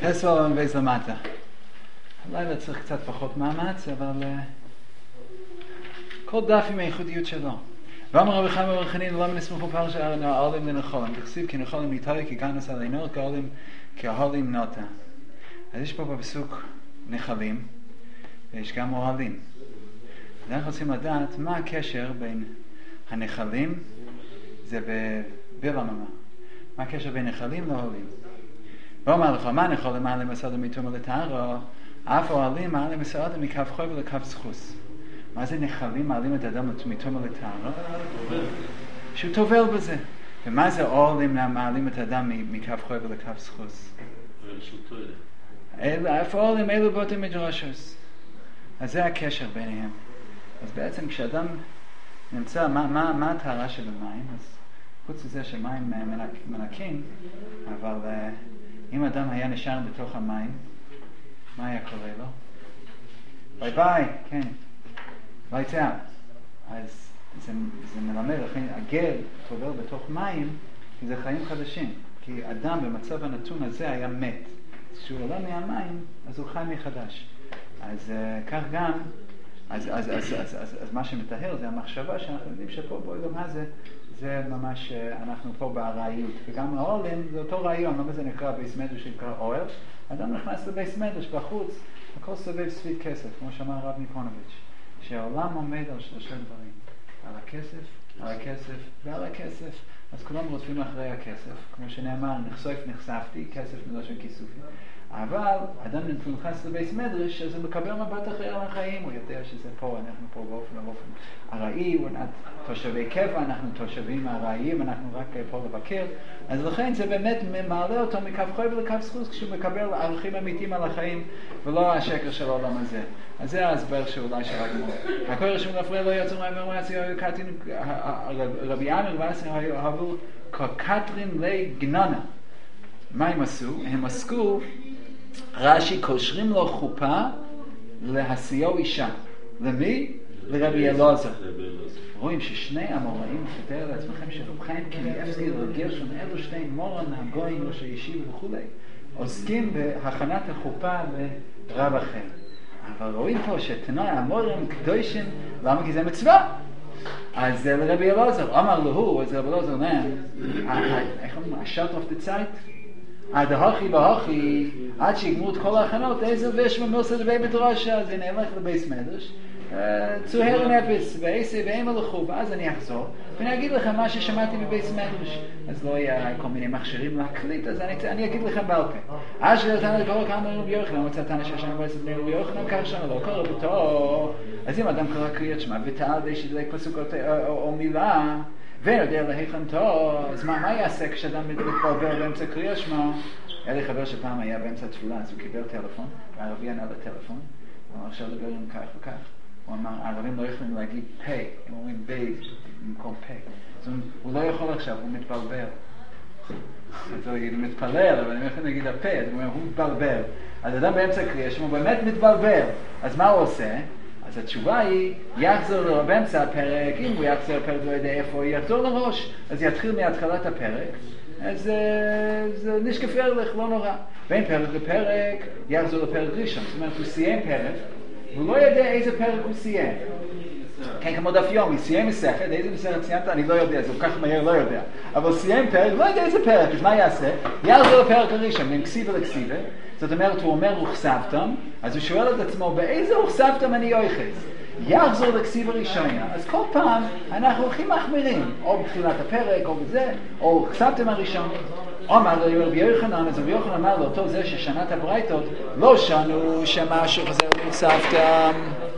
חסר עולם בייס למטה. הלילה צריך קצת פחות מאמץ, אבל כל דף עם הייחודיות שלו. ואמר רבי חיים בר חנינא למה נסמכו פרשת העולים לנחולים? תכסיב כי נחולים ניטלי כי כנס עלינו כהולים נוטה. אז יש פה בפסוק נחלים ויש גם אוהלים. אנחנו רוצים לדעת מה הקשר בין הנחלים, זה בבלממה. מה הקשר בין נחלים לאוהלים? ואומר לך, מה נחלים מעלים מסעדה מתום לטהרה, אף אוהלים מעלים מסעדה מקו חובל לקו סחוס. מה זה נחלים מעלים את האדם מתום לטהרה? שהוא טובל בזה. ומה זה אוהלים מעלים את האדם מקו חובל לקו סחוס? איפה אוהלים אלו באותו מדרשות. אז זה הקשר ביניהם. אז בעצם כשאדם נמצא, מה הטהרה של המים? אז חוץ מזה שמים מנקים, אבל אם אדם היה נשאר בתוך המים, מה היה קורה לו? ביי ביי, כן. lights out. אז זה מלמד, לכן הגל טובל בתוך מים, כי זה חיים חדשים. כי אדם במצב הנתון הזה היה מת. כשהוא עולה מהמים, אז הוא חי מחדש. אז כך גם, אז מה שמתאר זה המחשבה שאנחנו יודעים שפה בעולם הזה, זה ממש, אנחנו פה בארעיות. וגם העולם זה אותו רעיון, למה זה נקרא בייס מדרש שנקרא אוהל? אדם נכנס לבייס מדרש בחוץ, הכל סובב סביב כסף, כמו שאמר הרב ניקונוביץ', שהעולם עומד על שלושה דברים, על הכסף ועל הכסף. אז כולם רודפים אחרי הכסף, כמו שנאמר, נחשפתי, כסף מלושן כיסופי. אבל אדם נכנס לבייס מדרש, אז הוא מקבל מבט אחר על החיים, הוא יודע שזה פה, אנחנו פה באופן ארעי, תושבי קבע, אנחנו תושבים ארעיים, אנחנו רק פה לבקר, אז לכן זה באמת מעלה אותו מקו חובל לקו סחוס, כשהוא מקבל ערכים אמיתיים על החיים, ולא השקר של העולם הזה. אז זה ההסבר שאולי של הגמור. הקורא שמלפרע לא יוצא רבי עמר ועשר היו כקטרין לגננה. מה הם עשו? הם עסקו, רש"י קושרים לו חופה להשיאו אישה. למי? לרבי אלעזר. רואים ששני המוראים, תתאר לעצמכם שרב חיים קניאבסקי וגרשון, אלו שני מורן, הגויים, ראש הישיבה וכו', עוסקים בהכנת החופה לרב אחר. אבל רואים פה שתנאי המורם קדושים, למה? כי זה מצווה. אז לרבי אלעזר, אמר לו, אז רבי אלעזר אומר, איך אומרים? השאט אוף דה צייט? עד ההכי בהכי, עד שיגמרו את כל ההכנות, איזה ויש ממוסד לבי מדרשה, אז אני אלך לבייס מדרש, צוהר נפס, ועשה ואימה לכו, ואז אני אחזור, ואני אגיד לכם מה ששמעתי בבייס מדרש. אז לא יהיה כל מיני מכשירים להקליט, אז אני אגיד לכם בעל פה. אז שלתנה לקרוא כמה רבי יוחנן, מצאתנה ששנה בעצת בני רבי יוחנן, כך שנה לא קורא בתו. אז אם אדם קרא קריאת שמע, ותעל די שדלי פסוק או מילה, ויודע להיכנתו, אז מה יעשה כשאדם מתברבר באמצע קריאת שמע? היה לי חבר שפעם היה באמצע תפילה, אז הוא קיבל טלפון, והערבי ענה לטלפון, הוא אמר עכשיו לדבר עם כך וכך. הוא אמר, הערבים לא יכולים להגיד פה, הם אומרים בי במקום פה. אז הוא לא יכול עכשיו, הוא מתבלבל. אז הוא יגיד, הוא מתפלל, אבל הם יכולים להגיד הפה, אז הוא אומר, הוא מתבלבל. אז אדם באמצע קריאה, שהוא באמת מתבלבל. אז מה הוא עושה? אז התשובה היא, יחזור באמצע הפרק, אם הוא יחזור הפרק לא יודע איפה, הוא יחזור לראש. אז יתחיל מהתחלת הפרק, אז זה נשקפר לך, לא נורא. בין פרק לפרק, יחזור לפרק ראשון. זאת אומרת, הוא סיים פרק, הוא לא יודע איזה פרק הוא סיים. כן, כמו דף יומי, סיים מסכת, איזה מסכת סיימת? אני לא יודע, זה כל כך מהר לא יודע. אבל סיים פרק, לא יודע איזה פרק, אז מה יעשה? יחזור לפרק הראשון, בין כסיבה לכסיבה. זאת אומרת, הוא אומר רוחסבתם, אז הוא שואל את עצמו, באיזה רוחסבתם אני יוחס? יחזור לכסיבה ראשונה. אז כל פעם אנחנו הולכים מחמירים, או בתחילת הפרק, או בזה, או רוחסבתם הראשון. אמר רבי יוחנן, אז רבי יוחנן אמר לו, טוב, זה ששנת הברייתות, לא שנו שמשהו חזר רוחסבתם.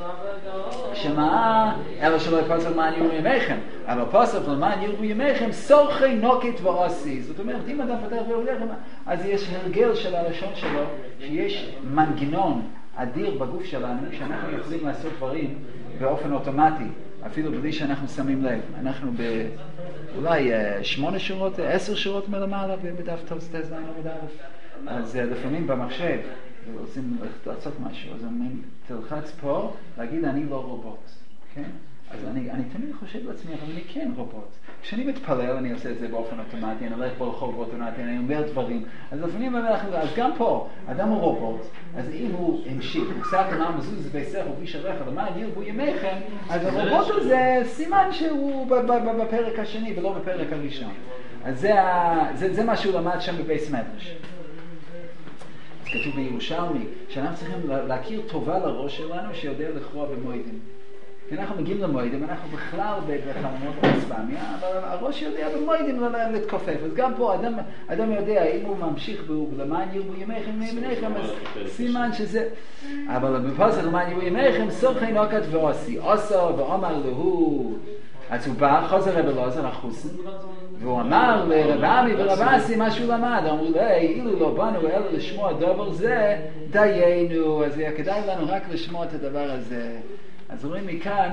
שמה, אלא שלא יפסק למען יראו ימיכם, אבל פסק למען יראו ימיכם, סורכי נוקת ועושי. זאת אומרת, אם אדם פתח ויראו, אז יש הרגל של הלשון שלו, שיש מנגנון אדיר בגוף שלנו, שאנחנו יכולים לעשות דברים באופן אוטומטי, אפילו בלי שאנחנו שמים לב. אנחנו אולי 8 שורות, 10 שורות מלמעלה, בדף תז זין עמוד א'. אז לפעמים במחשב, רוצים לעשות משהו, אז אומרים, תלחץ פה, להגיד אני לא רובוט, כן? אז אני תמיד חושב לעצמי, אבל אני כן רובוט. כשאני מתפלל, אני עושה את זה באופן אוטומטי, אני הולך ברחוב אוטומטי, אני אומר דברים. אז לפעמים אז גם פה, אדם הוא רובוט, אז אם הוא המשיך, הוא עושה כמה מזוז ביסך וביש עליך, למען ירבו ימיכם, אז הרובוט הזה סימן שהוא בפרק השני ולא בפרק הראשון. אז זה מה שהוא למד שם בבייס מדרש. אז כתוב בירושלמי, שאנחנו צריכים להכיר טובה לראש שלנו שיודע לכרוע במועדים. אנחנו מגיעים למועדים, אנחנו בכלל בחלומות באספמיה, אבל הראש יודע במועדים להתכופף. אז גם פה אדם יודע, אם הוא ממשיך למען ירבו ימיכם מימיכם, אז סימן שזה... אבל בפסוק למען ירבו ימיכם, סורכי נוקת ועושי. עושו ואומר לו, אז הוא בא, חוזר רב אלעזר החוסן, והוא אמר לרב עמי ורב אסי מה שהוא למד. אמרו לו, אילו לא באנו אלא לשמוע דבר זה, דיינו, אז היה כדאי לנו רק לשמוע את הדבר הזה. אז רואים מכאן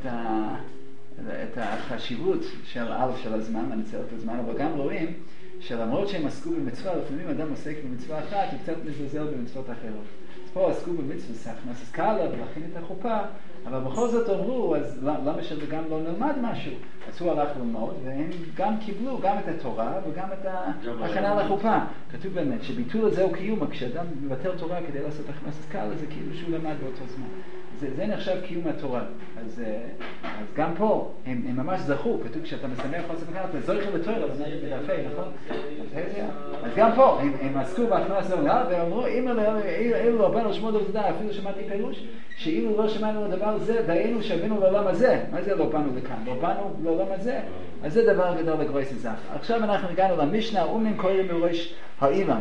את החשיבות של הזמן, הניצל את הזמן, אבל גם רואים שלמרות שהם עסקו במצווה, לפעמים אדם עוסק במצווה אחת, הוא קצת מזלזל במצוות אחרות. אז פה עסקו במצווה סכנס סקאלה ולהכין את החופה, אבל בכל זאת אמרו, אז למה שגם לא נלמד משהו? אז הוא הלך ללמוד, והם גם קיבלו גם את התורה וגם את ההכנה לחופה. כתוב באמת שביטול הזה הוא קיום, כשאדם מבטל תורה כדי לעשות הכנס סקאלה, זה כאילו שהוא למד באותו זמן. זה נחשב קיום התורה. אז גם פה הם ממש זכו, כתוב כשאתה משמח חוסר מכאן, אתה זוכר לתורה, אבל נגיד בדפי, נכון? אז גם פה הם עסקו בהכנס לעולה, ואמרו, אילו לא באנו לשמוע דבר זה, אפילו שמעתי פירוש, שאילו לא שמענו לדבר זה, דיינו שווינו לעולם הזה. מה זה לא באנו לכאן? לא באנו לעולם הזה. אז זה דבר גדול לגרויס הזך. עכשיו אנחנו הגענו למשנה, אומנים קוראים מראש האילן.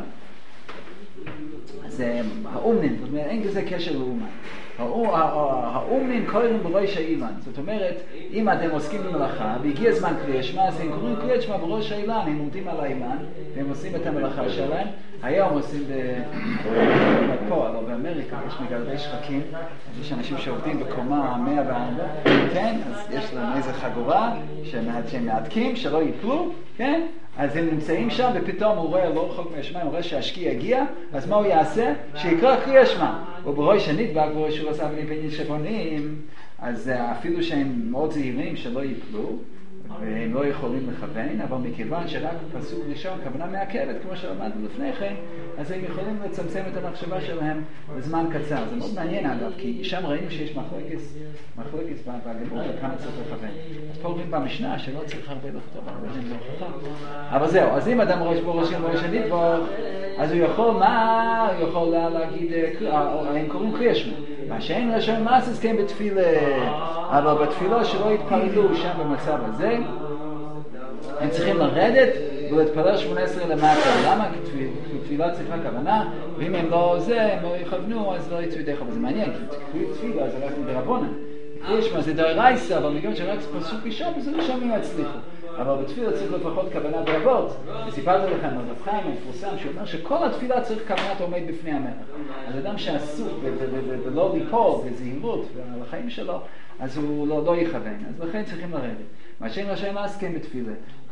אז האומנים, זאת אומרת, אין כזה קשר לאומן. האומנים קוראים בראש האילן. זאת אומרת, אם אתם עוסקים במלאכה, והגיע זמן קריאת שמע, אז הם קוראים קריאת שמע בראש האילן, הם עומדים על האילן, והם עושים את המלאכה שלהם. היום עושים פה, אבל באמריקה יש מגרדי שחקים, יש אנשים שעובדים בקומה 104, כן? אז יש להם איזו חגורה שהם מעתקים, שלא ייפלו, כן? אז הם נמצאים שם, ופתאום הוא רואה לא רחוק מהשמיים, הוא רואה שהשקיע הגיע, אז מה הוא יעשה? שיקרא קריאת שמע. ובראש הנדבק, בראש שהוא עשה בני פנים שבונים, אז אפילו שהם מאוד זהירים שלא ייפלו, והם לא יכולים לכוון, אבל מכיוון שרק פסוק ראשון, כוונה מעכבת, כמו שלמדנו לפני כן, אז הם יכולים לצמצם את המחשבה שלהם בזמן קצר. זה מאוד מעניין אגב, כי שם ראינו שיש מחלוקת בגמרא, כמה צריך לכוון. אז פה רואים במשנה שלא צריך הרבה לכתוב, אבל זהו, אז אם אדם ראש בראש הנדבך, אז הוא יכול, מה? הוא יכול להגיד, הם קוראים קריאת שמע. מה שאין לשון מעשס כן בתפילה, אבל בתפילה שלא יתפללו שם במצב הזה, הם צריכים לרדת ולהתפלל 18 למטה. למה? כי תפילה צריכה כוונה, ואם הם לא הם לא יכוונו, אז לא יצאו ידיך. אבל זה מעניין, כי תפילה זה רק מדרבנן. קריאת שמע זה דאורייתא, אבל מכיוון שרק פסוק ראשון, אז ראשון הם יצליחו. אבל בתפילה צריך לפחות כוונה באבות. וסיפרתי לכם על רב חיים המפורסם שאומר שכל התפילה צריך כוונת עומד בפני המלך. אז אדם שעסוק ולא ליפול בזהירות על החיים שלו, אז הוא לא יכוון. אז לכן צריכים לרדת. מה שאין רשאי לעסקן בתפילה.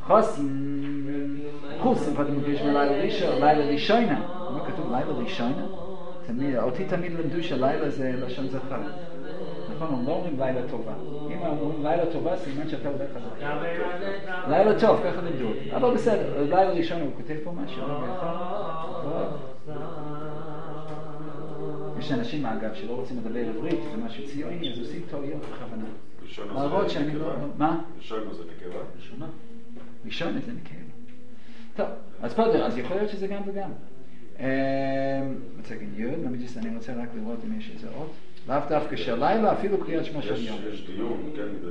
חוס, ואתם מגיש לילה ראשונה. מה כתוב לילה ראשונה? אותי תמיד למדו שלילה זה לשון זכר. נכון, הם לא אומרים לילה טובה. אם אומרים לילה טובה, סימן שאתה הולך על זה. לילה טוב, ככה למדו. אבל בסדר, לילה ראשון הוא כותב פה משהו. יש אנשים, אגב, שלא רוצים לדבר עברית, זה משהו ציוני, אז עושים טעויות בכוונה. להראות שאני לא... מה? ראשונה זה נקבה? ראשונה זה נקבה. טוב, אז פה, אז יכול להיות שזה גם וגם. מצגן יוד, אני רוצה רק לראות אם יש איזה עוד. לאו דווקא של לילה, אפילו קריאת שמע של יום. יש דיון, כן,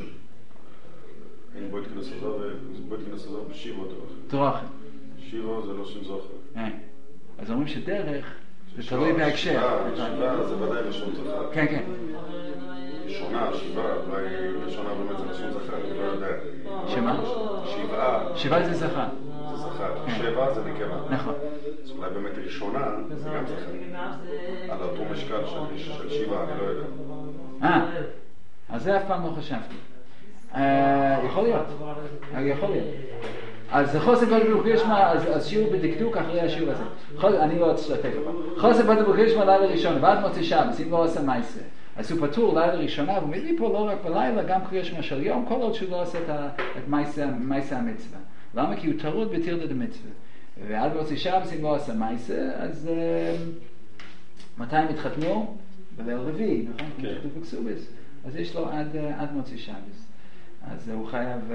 אין בו התכנס הזו בשיבו דרכים. שיבו זה לא שם זוכר. אז אומרים שדרך זה תלוי בהקשר. שיבה זה ודאי לשון זכר. כן, כן. שונה, שיבה, אולי שונה באמת זה לשון זכר, אני לא יודע. שמה? שיבה זה זכר. זה זכר. שבע זה נקבה. נכון. אז אולי באמת ראשונה זה גם זכר. על אותו משקל של שיבה, אני לא יודע. אז זה אף פעם לא חשבתי. יכול להיות. אז חוסר בדיוק ישמע, אז שיעור בדקדוק אחרי השיעור הזה. אני לא אצטרף אבל. חוסר בדיוק ישמע לילה ראשון, ועד מוצא שבת, אם לא עושה מייסה. אז הוא פטור לילה ראשונה, והוא מביא פה לא רק בלילה, גם קריאת שמע של יום, כל עוד שהוא לא עושה את מייסה המצווה. למה? כי הוא טרוד בתירדא דמצווה. ועד מוצאי שבת, אם לא עשה מייסה, אז מתי הם התחתנו? בליל רביעי, נכון? כי כתוב בכסובס. אז יש לו עד מוצאי שבת. אז הוא חייב,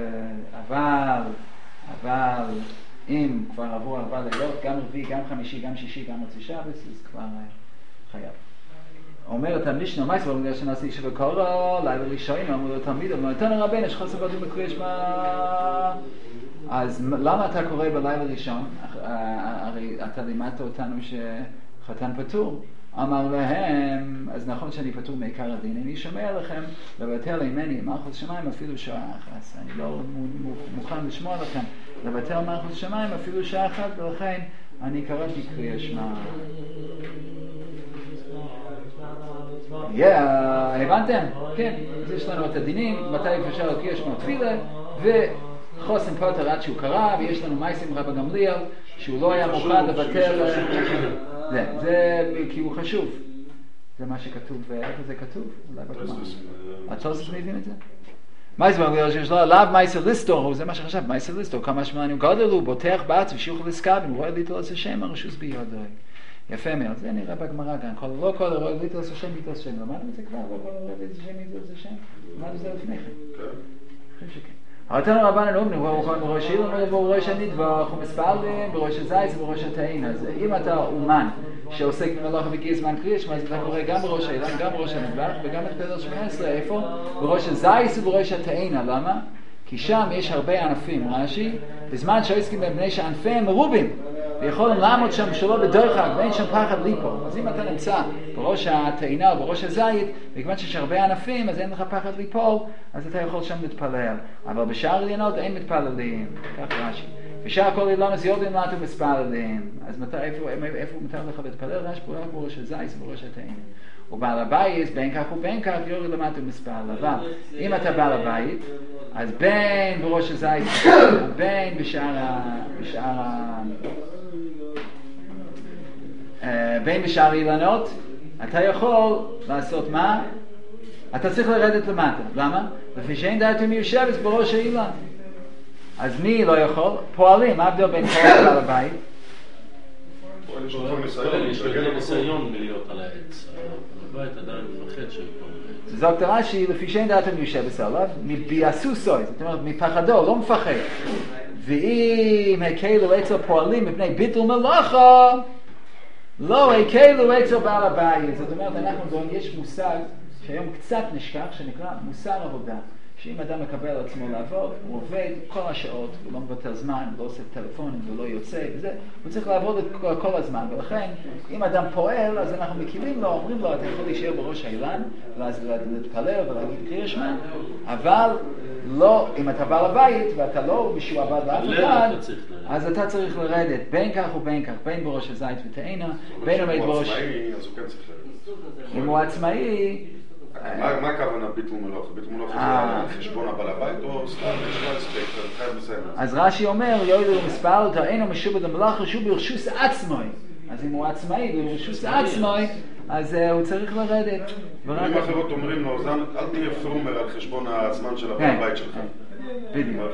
אבל אם כבר עברו 4 לילות, גם רביעי, גם חמישי, גם שישי, גם מוצאי שבת, אז כבר חייב. אומרת המשנה, מה יסבור בגלל שנעשי שבקורו, לילה ראשון, אמרו לו תלמיד, אבל נתן הרבן, יש חוסר בדו מקריאת שמע. אז למה אתה קורא בלילה ראשון? הרי אתה לימדת אותנו שחתן פטור. אמר להם, אז נכון שאני פטור מעיקר הדין, אני שומע לכם לבטל ממני מלכות שמיים אפילו שעה אחת. אני לא מוכן לשמוע לכם לבטל מלכות שמיים אפילו שעה אחת, ולכן אני קראתי קריאת שמע. הבנתם? כן, אז יש לנו את הדינים, מתי אפשר לקריאת שמע תפילה, וחוסן פוטר עד שהוא קרא, ויש לנו מייסים רבא גמליאל, שהוא לא היה מוכן לבטל. זה כי הוא חשוב. זה מה שכתוב, איפה זה כתוב? אולי בגמרא. התוספות מבין את זה? מייסר גמליאל שיש לו עליו מייסר ליסטור, זה מה שחשב, מייסר ליסטור, כמה שמענים גודל הוא בוטח בארץ ושיוך לסקאבין, הוא רואה ליטלס השם הרשוס ביודוי. יפה מאוד, זה נראה בגמרא גם, לא כל רואה ליטלס השם ביטלס השם, למדנו את זה כבר, לא כל רואה ליטלס השם ביטלס השם, למדנו את זה לפני כן. חושב שכן. הרתנו רבן אומרים, הוא בראש אילון, הוא בראש הנדבך, הוא מספרלים, בראש הזייס ובראש התאין. אז אם אתה אומן שעוסק במלאכה והגיע זמן קריאת שמע, אז אתה קורא גם בראש האילון, גם בראש הנדבך, וגם את פרק 18, איפה? בראש הזייס ובראש התאין. למה? כי שם יש הרבה ענפים, רש"י, בזמן שעוסקים בבני שענפיהם מרובים, ויכולים לעמוד שם שלא בדרכך, ואין שם פחד ליפול. אז אם אתה נמצא בראש התאינה או בראש הזית, וכיוון שיש הרבה ענפים, אז אין לך פחד ליפול, אז אתה יכול שם להתפלל. אבל בשאר עליונות אין מתפללים, כך רש"י. בשאר כל עליונות יודעים לאן מתפללים. אז איפה מותר לך להתפלל? רש"י בראש הזית ובראש התאינה. ובעל הבית, בין כך ובין כך, יורד למטה מספר. אבל אם אתה בעל הבית, אז בין בראש הזית, בין בין בשאר אילנות, אתה יכול לעשות מה? אתה צריך לרדת למטה. למה? לפי שאין דעת מיושבת בראש האילן. אז מי לא יכול? פועלים. מה הבדל בין פועל לבעל הבית? יש לו ניסיון מלהיות על העץ. הבית עדיין מפחד של כל זאת רש"י, לפי שאין דעת מיושבת עליו, מביאסוסוי, זאת אומרת, מפחדו, לא מפחד. ואם הקלו אצל פועלים מפני ביטול מלאכה, לא הקלו אצל בעל הבית. זאת אומרת, יש מושג שהיום קצת נשכח, שנקרא מוסר עבודה. שאם אדם מקבל על עצמו לעבוד, הוא עובד כל השעות, הוא לא מבטל זמן, הוא לא עושה טלפונים, הוא לא יוצא, וזה, הוא צריך לעבוד כל הזמן. ולכן, אם אדם פועל, אז אנחנו מכירים לו, אומרים לו, אתה יכול להישאר בראש האילן, ואז להתפלל ולהגיד קריאת שמע, אבל לא, אם אתה בא לבית, ואתה לא משועבד לאף אחד, אז אתה צריך לרדת בין כך ובין כך, בין בראש הזית ותאינה, בין עומד בראש... אם הוא עצמאי, אז הוא כן צריך לרדת. אם הוא עצמאי... מה הכוונה ביטול מלאכה? ביטול מלאכה זה על חשבון הבעל הבית או סתם? אז רש"י אומר, יוידו מספר, תראינו משובד למלאכה שהוא ברשוס עצמוי. אז אם הוא עצמאי ברשוס עצמוי, אז הוא צריך לרדת. במילים אחרות אומרים לו, אל תהיה פרומר על חשבון הזמן של הבעל הבית שלך. בדיוק.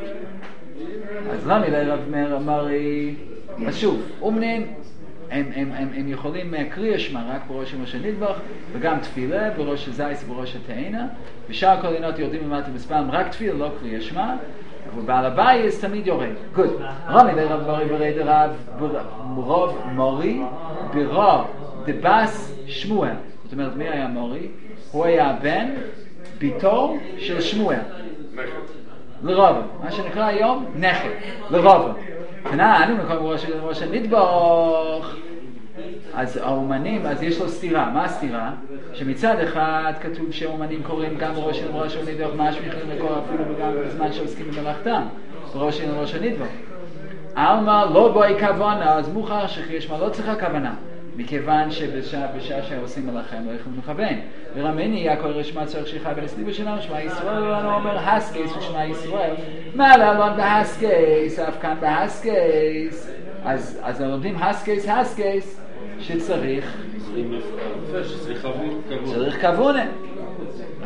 אז רמי לרב אמר, אז שוב, אומנים, הם יכולים קריאת שמע רק בראש ראש הנדבך, וגם תפילה בראש הזייס ובראש התאינה, ושאר כל עליונות יורדים למטה מספרם רק תפילה, לא קריאת שמע, ובעל הבית תמיד יורד. גוד. רמי לרב ברי ברי דרב רוב מורי ברוב דבס שמואל. זאת אומרת, מי היה מורי? הוא היה בן ביתו של שמואל. לרוב, מה שנקרא היום נכד, לרוב. אנו מקום ראש הנדבך. אז האומנים, אז יש לו סתירה. מה הסתירה? שמצד אחד כתוב שהאומנים קוראים גם בראש הנדבך, מה שמיכים לקרוא אפילו וגם בזמן שעוסקים במלאכתם, בראש הנדבך. אלמה לא בואי כוונה, אז מוכר שקריאת שמע לא צריכה כוונה, מכיוון שבשעה שעושים מלאכה הם לא יכולים לכוון. ורמני הכל רשמה צריך שיחה בין הסליבה שלנו, שמע ישראל, ואנו אומר הסקייס ושמע ישראל, מה לעלון בהסקייס, אף כאן בהסקייס. אז לומדים הסקייס, שצריך כוונה.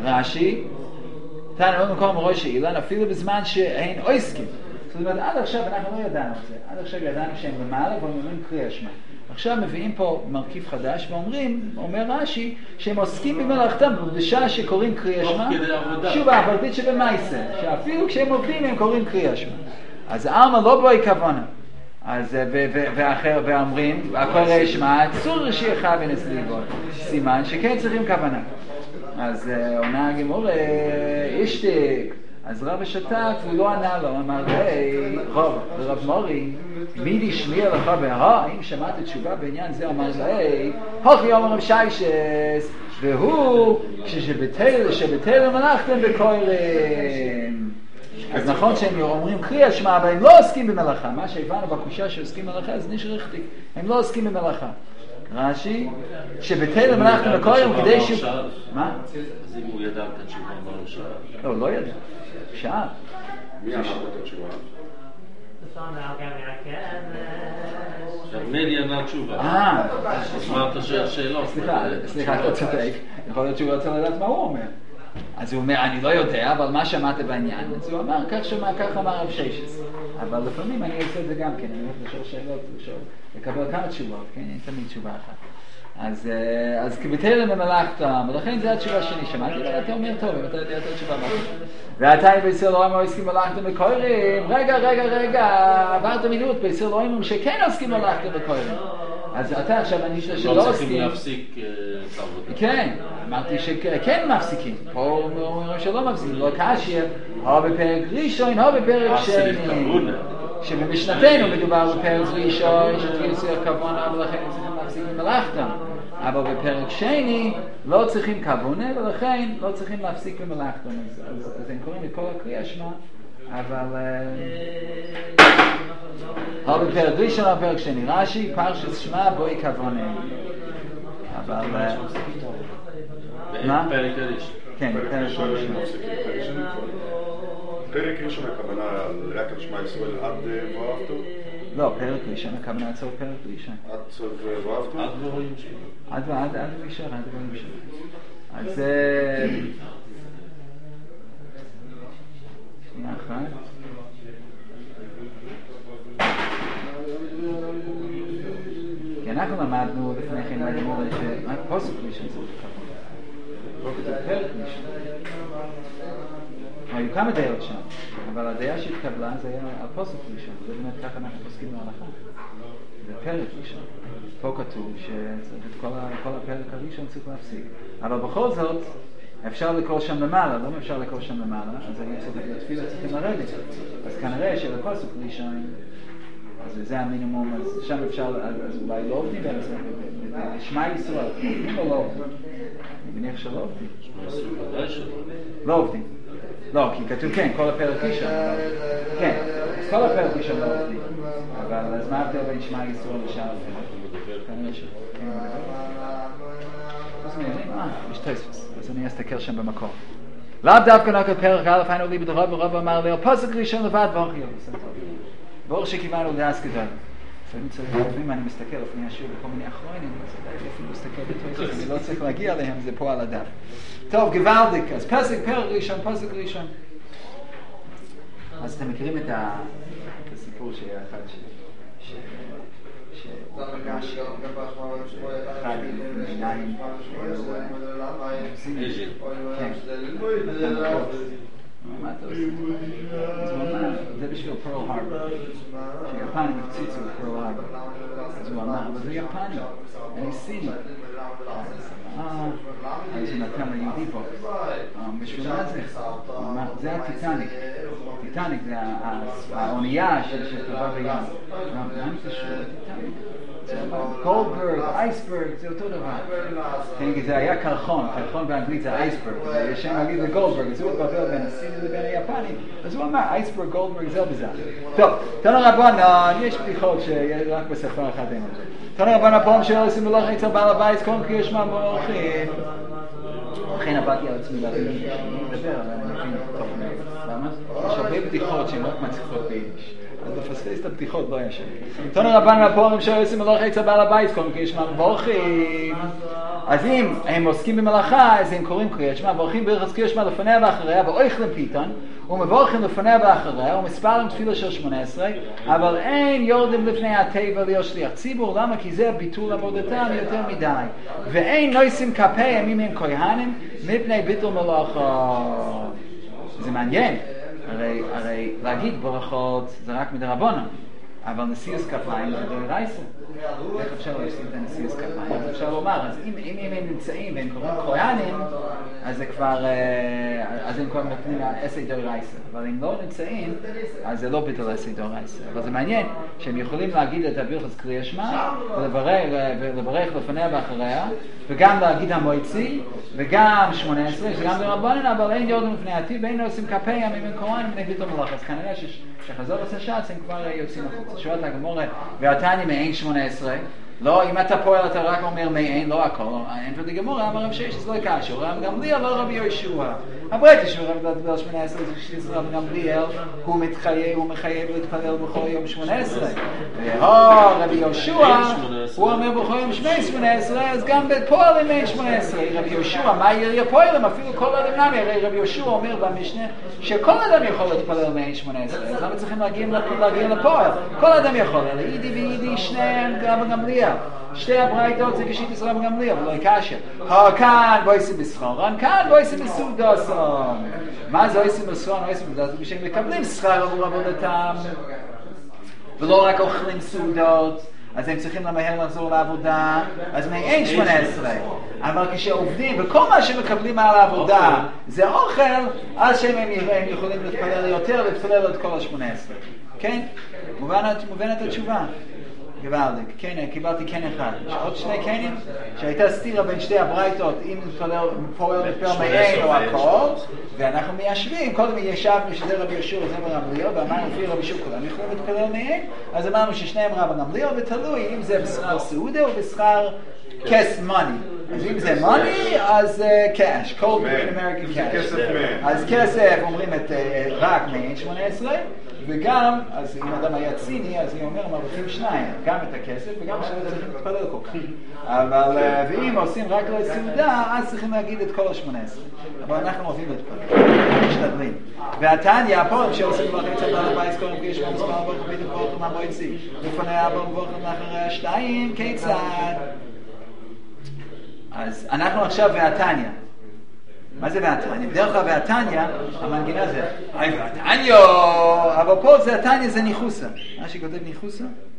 רש"י, תנא עוד מקום ראש אילן, אפילו בזמן שהן עוסקים. זאת אומרת, עד עכשיו אנחנו לא ידענו את זה. עד עכשיו ידענו שהם למעלה ואומרים קריאה שמע. עכשיו מביאים פה מרכיב חדש ואומרים, אומר רש"י, שהם עוסקים במלאכתם בשעה שקוראים קריאה שמע. שוב, הפרטית שבמייסה, שאפילו כשהם עובדים הם קוראים קריאה שמע. אז העלמא לא בואי כוונה. אז ואחר ואומרים, הקורא שמע, צור שיחה ונסליבו. סימן שכן צריכים כוונה. אז עונה הגמור, אשתק. אז רב השתק, הוא לא ענה לו, אמר, היי, רב מורי, מי נשמיע לך בהרה? אם שמעת תשובה בעניין זה, אמר לו, היי, הוכי אומר רב שיישס, והוא, שבתל מלאכתם בקוירם. אז נכון שהם אומרים קריאה שמע, אבל הם לא עוסקים במלאכה. מה שהבנו בקושה שעוסקים במלאכה, אז נשרחתי. הם לא עוסקים במלאכה. רש"י, שבתל מלאכתם בקוירם כדי ש... מה? אז אם הוא ידע את התשובה, מה הוא שאל? לא ידע. שאל. מי אמר את התשובה? נלי ענה תשובה. אז מה אתה שואל שאלות? סליחה, אתה צודק. יכול להיות שהוא רוצה לדעת מה הוא אומר. אז הוא אומר, אני לא יודע, אבל מה שמעת בעניין? אז הוא אמר, כך אמר רב שיישס. אבל לפעמים אני עושה את זה גם כן, אני הולך לשאול שאלות, לקבל כמה תשובות, כן? אין תמיד תשובה אחת. אז כבתל ממלאכתם, ולכן זו התשובה שלי, שמעתי לה, אתה אומר טוב, אם אתה יודע את התשובה מה. ואתה בישראל לא אמרו עוסקים מלאכתם בקוירים, רגע, עברת מינות, בישראל לא אמרו שכן עוסקים מלאכתם בקוירים. אז אתה עכשיו אני חושב שלא עוסקים. לא צריכים להפסיק את העבודה. כן, אמרתי שכן מפסיקים, פה אומרים שלא מפסיקים, לא קשיא, או בפרק ראשון, או בפרק שני. שבמשנתנו מדובר בפרק ראשון, שתהיה כוונה ולכן צריכים להפסיק במלאכתם. אבל בפרק שני לא צריכים כוונה ולכן לא צריכים להפסיק במלאכתם. אז הם קוראים את כל הקריאה שמע, אבל... אבל בפרק ראשון או בפרק שני, רש"י, פרשת שמע בואי כוונה. אבל... מה? פרק הראשון. כן, פרק ראשון. פרק ראשון הכוונה רק על שמע ישראל עד ואהבתו? לא, פרק ראשון הכוונה עד סוף פרק ראשון. עד סוף ואהבתו? עד ורואים שלו. עד ראשון, עד ורואים שלו. אז שנייה אחת. כי אנחנו למדנו לפני כן בגמור שפוסק ראשון צריך כוונה. זה פרק ראשון. היו כמה דעות שם, אבל הדעה שהתקבלה זה היה על פוסק ראשון, זה באמת ככה אנחנו פוסקים להלכה. זה פרק ראשון. פה כתוב שאת כל הפרק הראשון צריך להפסיק. אבל בכל זאת, אפשר לקרוא שם למעלה, לא אפשר לקרוא שם למעלה, אז אני צריך לתפילה צריכים לרדת. אז כנראה שבפוסק ראשון, אז זה המינימום, אז שם אפשר, אז אולי לא עובדים בעצם, שמע ישראל, עובדים או לא עובדים? אני מניח שלא עובדים. לא עובדים. לא, כי כתוב כן, כל הפרק ראשון. כן, אז כל הפרק ראשון לא עובדים. אבל אז מה ההבדל בין שמע ישראל לשאר הפרק? כנראה ש... כן, מדבר. יש תוספות, אז אני אסתכל שם במקור. לאו דווקא נקרא פרק א' היינו לי בדרוב ורוב אמר לי, פסק ראשון לבד ואוכי יום. ברוך שכיוונו לדעת גדול. לפעמים אני מסתכל לפני השיעור בכל מיני אחרונים, אז לפעמים מסתכל בתוספות, אני לא צריך להגיע אליהם, זה פה על הדף. טוב, גוואלדיק, אז פרק ראשון. אז אתם מכירים את הסיפור שהיה אחד שהוא פגש אחד מיניים כן, מה אתה עושה? אז הוא אמר, זה בשביל פרל הרבר, שיפנים הפציצו בפרל הרבר. אז הוא אמר, אבל זה יפני, אני סיני. אז הוא נתן ליהודי פה. בשביל מה זה? הוא אמר, זה הטיטניק. טיטניק זה האונייה שטבעה בים. מה זה שואל הטיטניק? גולדברג, אייסברג, זה אותו דבר. זה היה קרחון באנגלית זה אייסברג, יש שם להגיד לגולדברג, אז הוא התבבל בין הסיני לבין היפני, אז הוא אמר אייסברג, גולדברג, זה בזה. טוב, תנו רבנן, יש בדיחות שרק בשפה אחת אין. תנו רבנן פעם שלא עושים מלאכה אצל בעל הבית, קוראים כי יש מה מורחים. לכן עבדתי על עצמי להבין, אני מדבר, אבל אני מבין טוב מאוד. למה? יש הרבה בדיחות שהן רק מצליחות ביידיש. אז בפספס את הבדיחות לא יש שם. תנו רבנן הפעם שלא עושים מלאכה אצל בעל הבית, קוראים כי יש מה מורחים. אז אם הם עוסקים במלאכה, אז הם קוראים קריאת שמע, ועורכים ברכת קריאת שמע לפניה ואחריה, ואויכלים פיתן, ומבורכים לפניה ואחריה, ומספרים תפילה של 18, אבל אין יורדים לפני הטבע להיות שליח ציבור. למה? כי זה ביטול עבודתם יותר מדי. ואין נויסים כפיהם אם הם כהנים, מפני ביטול מלאכה. זה מעניין. הרי להגיד ברכות זה רק מדרבנן, אבל נשיאות כפיים זה דאורייתא. איך אפשר להוסיף את נשיאות כפיים? אז אפשר לומר, אז אם הם נמצאים והם קוראים כהנים, אז זה כבר, אז הם כבר נותנים עשה דאורייתא. אבל אם לא נמצאים, אז זה לא ביטול עשה דאורייתא. אבל זה מעניין שהם יכולים להגיד את ברכת קריאת שמע, ולברך לפניה ואחריה, וגם להגיד המועצי, וגם 18, וגם דרבנן, אבל אין יורדים לפני הטיב, ואין עושים כפיהם אם הם כהנים מפני ביטול מלאכה. אז כנראה שחזור עשה שץ הם כבר יוצאים החוצה. שואלת הגמרא, והתניא מעין 18, לא, אם אתה פועל אתה רק אומר מעין, לא הכל, אין ודגמרא, אמר רב ששת לא קשור, רב גמליאל לא רבי יהושע. הברייתא של רב 18 זה שרב גמליאל הוא מחייב להתפלל בכל יום 18. רבי יהושע הוא אומר בכל יום 18, אז גם בפועל הם מעין 18. רבי יהושע, מה יהיה פועלם? אפילו כל אדם נמי, הרי רבי יהושע אומר במשנה שכל אדם יכול להתפלל מעין 18, אז למה צריכים להגיע לפועל? כל אדם יכול, אלא אידי ואידי שניהם רב גמליאל. שתי הברייתות זה כשיט ישראל בגמליאל, אבל לא יקשה. כאן בויסי בסחורן, כאן בויסי בסעודוסון. מה זה בויסי בסחורן? בויסי בסעודוסון כשהם מקבלים שכר עבור עבודתם, ולא רק אוכלים סעודות, אז הם צריכים למהר לחזור לעבודה, אז מעין 18. אבל כשעובדים, וכל מה שמקבלים על העבודה זה אוכל, אז שהם יכולים להתפלל יותר, להתפלל את כל ה-18. כן? מובנת התשובה. גבלדיק, כן, קיבלתי כן אחד. עוד שני קנים, שהייתה סתירה בין שתי הברייתות, אם פועל מעין או הכל, ואנחנו מיישבים, קודם ישבנו שזה רבי יהושע וזה רב גמליאל, ואמרנו לפי רבי יהושע כולם יכולים להתפלל מעין, אז אמרנו ששניהם רב גמליאל, ותלוי אם זה בשכר סעודה או בשכר כס מוני. אז אם זה מוני, אז קאש, cold green American cash. אז כסף אומרים רק מעין 18, וגם, אז אם אדם היה ציני, אז היא אומר, מרוויחים שניים, גם את הכסף וגם שלא צריכים להתפלל כל כך. אבל, ואם עושים רק לסעודה, אז צריכים להגיד את כל ה-18. אבל אנחנו אוהבים להתפלל, משתדלים. והתניא, פה, שעושים ברכה אצל בעל הבית, קוראים כי יש לו מספר ברכה בידי פורטו מהמועצי. לפניה ברכה מאחריה 2, כיצד? אז אנחנו עכשיו והתניא. מה זה והתניא? בדרך כלל והתניא, המנגינה זה והתניא, אבל פה זה התניא זה ניחוסה. מה שכותב ניחוסה?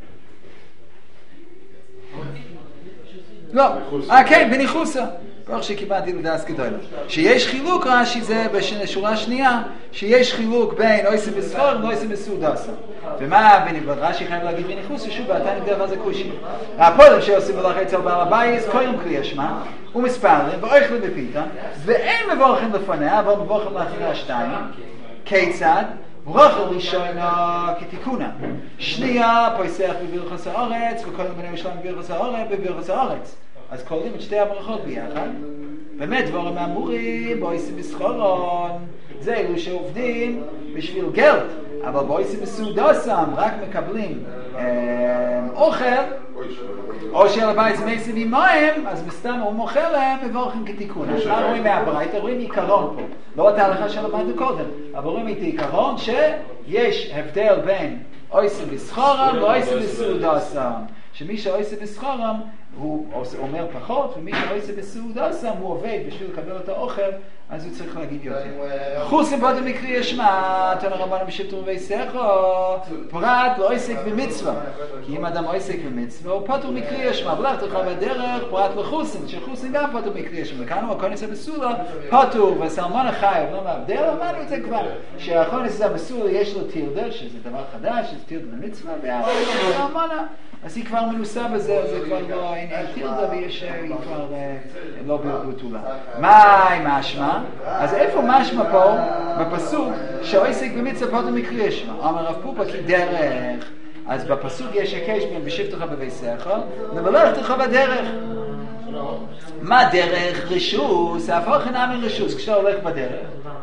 לא, כן, בניחוסה. כבר שקיבלתי לדעת גדולה. שיש חילוק, רש"י זה בשורה שנייה, שיש חילוק בין אויסי בסחור ואויסי בסעודסה. ומה רש"י חייב להגיד בניחוסה? שוב, והתניא בדרך כלל זה קושי. הפועלים שעושים מלאכה אצל בעל הבית, קוראים קריאת שמע, ומספרים, ואויכלים בפיתן, ואין מבורכים לפניה, אבל מבורכים לאחריה 2. כיצד? ברכה ראשונה כתיקונה. שנייה פוסח בברכת הארץ, וכל בני ירושלים בברכת הארץ. אז קוראים את שתי הברכות ביחד. באמת דברים אמורים, בויסי בסחורון, זה אלו שעובדים בשביל גלד, אבל בויסי בסעודוסם רק מקבלים אוכל, או שלבית מייסי ממים, אז מסתם הוא מוכר להם מבורכים כתיקון. מה רואים מהברייתא? רואים עיקרון פה, לא את ההלכה של הבית קודם, אבל רואים את העיקרון שיש הבדל בין אויסי בסחורם ואויסי בסעודוסם, שמי שאויסי בסחורם הוא אומר פחות, ומי שאויסי בסעודוסם הוא עובד בשביל לקבל את האוכל, אז הוא צריך להגיד יותר. חוסם פוטר מקריאת שמע, תנא רבנן בשבתו ובייסכו, פרט לא עוסק במצווה. כי אם אדם עוסק במצווה, הוא פוטר מקריאת שמע, בלך תלך בדרך, פרט לחוסם, שחוסם גם פוטר מקריאת שמע. כאן הוא הכונס הבסולה, פוטר וסלמון החייב, לא מהבדל, אמרנו את זה כבר, שהכונס הבסולה יש לו תירדה, שזה דבר חדש, שזה תירדה במצווה, והסלמונה, אז היא כבר מנוסה בזה, אז זה כבר לא, אין תירדה, ויש, היא כבר לא בתולה. מה משמע? אז איפה משמע פה בפסוק שעוסק במצווה פוטר מקריאת שמע? אמר רב פופה כי דרך, אז בפסוק יש הקש בין בשבתך בבייסך ובלכתך בדרך. מה דרך? רשוס, ההפוך אינה מרשוס. כשאתה הולך בדרך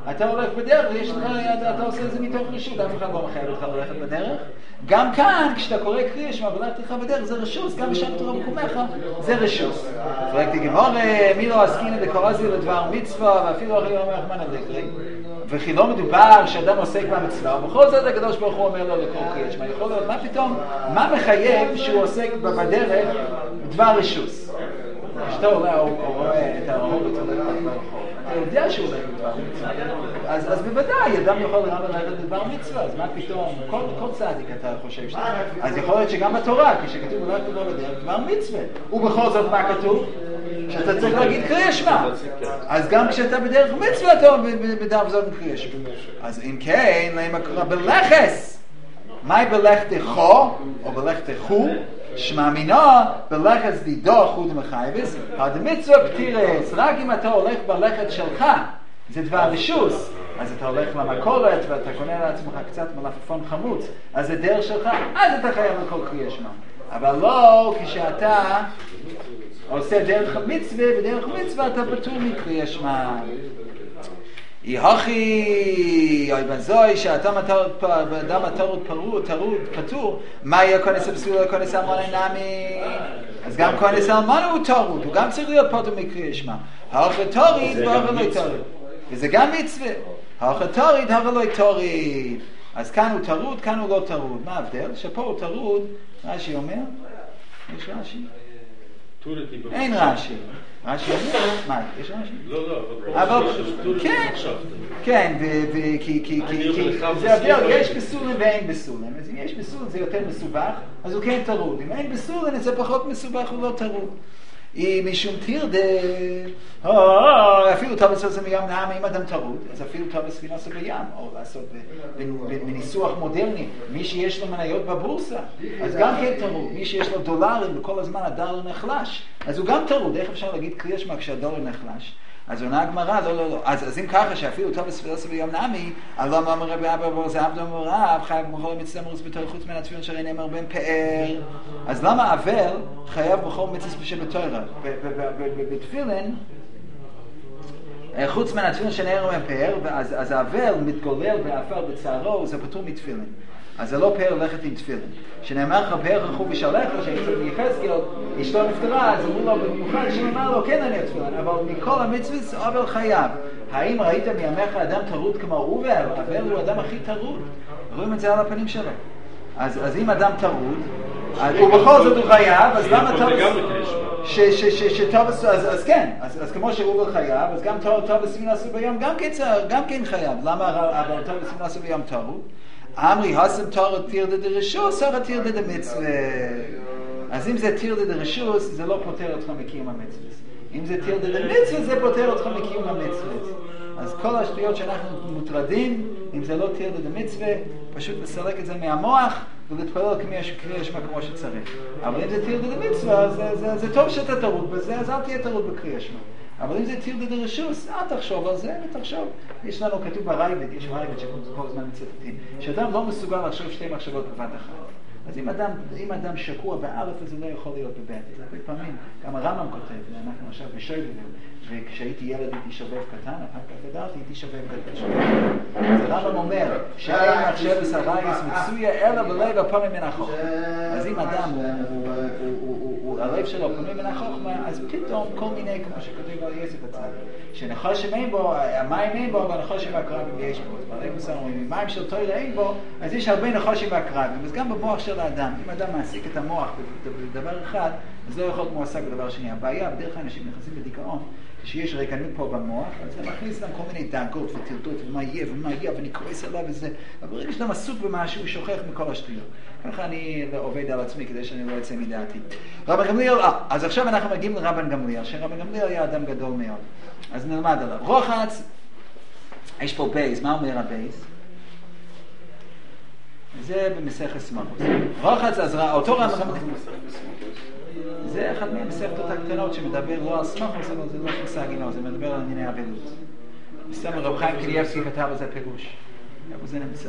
אתה הולך בדרך, אתה עושה את זה מתוך רשות, אף אחד לא מחייב אותך ללכת בדרך. גם כאן, כשאתה קורא קריאה שמע ולכת לך בדרך, זה רשוס, גם בשם תורה מקומך, זה רשוס. פרקתי גמור, מי לא עסקין דקורזי לדבר מצווה, ואפילו אחרי אומר רחמן הדקרי. וכי לא מדובר שאדם עוסק במצווה, ובכל זאת הקדוש ברוך הוא אומר לו לקרוא קריאה שמע. יכול להיות, מה פתאום, מה מחייב שהוא עוסק בדרך בדבר רשוס? כשאתה רואה את הרחוב ברחוב, אתה יודע שהוא הולך בדבר מצווה. אז בוודאי, אדם יכול ללכת בדבר מצווה, אז מה פתאום, כל צדיק אתה חושב שאתה. אז יכול להיות שגם בתורה, כשכתוב הולך בדבר מצווה, ובכל זאת מה כתוב? שאתה צריך להגיד קריאה שמע. אז גם כשאתה בדרך מצווה, אתה בדרך זאת קריאה שמע. אז אם כן, למה קורא בלכס? מהי בלכתךו, או בלכתךו? שמע מינו, בלכת דידו חוד מחייבס, הדמצווה פתירס, רק אם אתה הולך בלכת שלך, זה דבר רשוס, אז אתה הולך למכולת ואתה קונה לעצמך קצת מלפפון חמוץ, אז זה דרך שלך, אז אתה חייב לכל קריאה שמע. אבל לא כשאתה עושה דרך המצווה, בדרך המצווה אתה פטור מקריאה שמע. יהוכי, אוי בזוי, שאדם טרוד פטור, מה יהיה כונס הפסול או כונס אלמון אינמי? אז גם כונס אלמון הוא טרוד, הוא גם צריך להיות פטור מקריאה שמע. האוכל תוריד והאוכל לא תוריד, וזה גם מצווה. האוכל תוריד, האוכל לא תוריד. אז כאן הוא טרוד, כאן הוא לא טרוד. מה ההבדל? שפה הוא טרוד, רש"י אומר, יש רש"י? אין רש"י. רש"י אומר? מה? יש רש"י? לא, אבל כן, זה הבדל, יש בסולם ואין בסולם. אז אם יש בסולם זה יותר מסובך, אז הוא כן טרוד. אם אין בסולם זה פחות מסובך, הוא לא טרוד. משום תירדה, אפילו טוב בספינה בים נעם, אם אדם טרוד, אז אפילו טוב בספינה בים, או לעשות בניסוח מודרני, מי שיש לו מניות בבורסה, אז גם כן טרוד, מי שיש לו דולרים וכל הזמן הדולר נחלש, אז הוא גם טרוד. איך אפשר להגיד קריאה שמע כשהדולר נחלש? אז עונה הגמרא, לא. אז אם ככה שאפילו טוב בספינה בים נעמי, אז למה אמר רבי אבא זה עבדו מורב, חייב בכל מצווה מרוץ בתור חוץ מן התפילין שהרי נאמר בהם פאר. אז למה אבל חייב בכל מצווה שבתורה? בתפילין, חוץ מן התפילין שנאמר בהם פאר, אז האבל מתגולל באפר בצערו, זה פטור מתפילין. אז זה לא פאר ללכת עם תפילין. שנאמר לך פאר חכו ושלח לו, שיחזקאל אשתו נפטרה, אז אמרו לו במיוחד שנאמר לו כן אני התפילין, אבל מכל המצוות אבל חייב. האם ראית מימיך אדם טרוד כמו הוא? אבל הוא אדם הכי טרוד. רואים את זה על הפנים שלו. אז אם אדם טרוד, ובכל זאת הוא חייב, אז למה טוב אז כן, אז כמו שהוא חייב, אז גם טוב בספינה בים גם כן חייב. למה אבל טוב בספינה בים טרוד? אמרי הסם תורת תירדה דרשוס, או תירדה דמצווה. אז אם זה תירדה דרשוס, זה לא פותר אותך מקיום המצווה. אם זה תירדה דמצווה, זה פותר אותך מקיום המצווה. אז כל השטויות שאנחנו מוטרדים, אם זה לא תירדה דמצווה, פשוט לסלק את זה מהמוח, ולהתפלל קריאה שמע כמו שצריך. אבל אם זה תירדה דמצווה, זה טוב שאתה טרוד בזה, אז אל תהיה טרוד בקריאה שמע. אבל אם זה תירדה דרשוס, אל תחשוב על זה, ותחשוב. יש לנו כתוב ברייבד, יש רייבד שכל הזמן מצטטים, שאדם לא מסוגל לחשוב שתי מחשבות בבת אחת. אז אם אדם שקוע באלף, אז הוא לא יכול להיות בבית. הרבה פעמים, גם הרמב"ם כותב, אנחנו עכשיו בשובבים, וכשהייתי ילד הייתי שובב קטן, אחר כך גדלתי, הייתי שובב קטן. אז הרמב"ם אומר, שאין מחשב וסרייס מצויה אלא בלב הפונים מן החוכמה. אז אם אדם, הלב שלו פונים מן החוכמה, אז פתאום כל מיני, כמו שכתוב על יסף הצד, שנחושם אין בו, המים אין בו, אבל נחושם והקרבים יש בו. אבל אם מים של תורה אין בו, אז יש הרבה נחושם והקרבים. אז גם במוח של האדם, אם אדם מעסיק את המוח בדבר אחד, אז לא יכול להיות מועסק בדבר שני. הבעיה, בדרך כלל אנשים נכנסים לדיכאון, כשיש ריקנות פה במוח, אז זה מכניס להם כל מיני דאגות וטרדות, ומה יהיה, ואני כועס עליו וזה. אבל ברגע שאתה עסוק במשהו, הוא שוכח מכל השטויות. ככה אני עובד על עצמי, כדי שאני לא אצא מדעתי. רבן גמליאל, אז עכשיו אנחנו מגיעים לרבן גמליאל, שרבן גמליאל היה אדם גדול מאוד. אז נלמד עליו. רוחץ, יש פה בייס, מה אומר הבייס? זה במסכת סמכות. רוחץ, אז אותו רבן גמליאל. זה אחד מהמסכתות הקטנות שמדבר לא על סמכות, אבל זה לא חוסה גינו, זה מדבר על ענייני אבלות. מסתבר רב חיים קניאבסקי כתב על זה פירוש. איפה זה נמצא?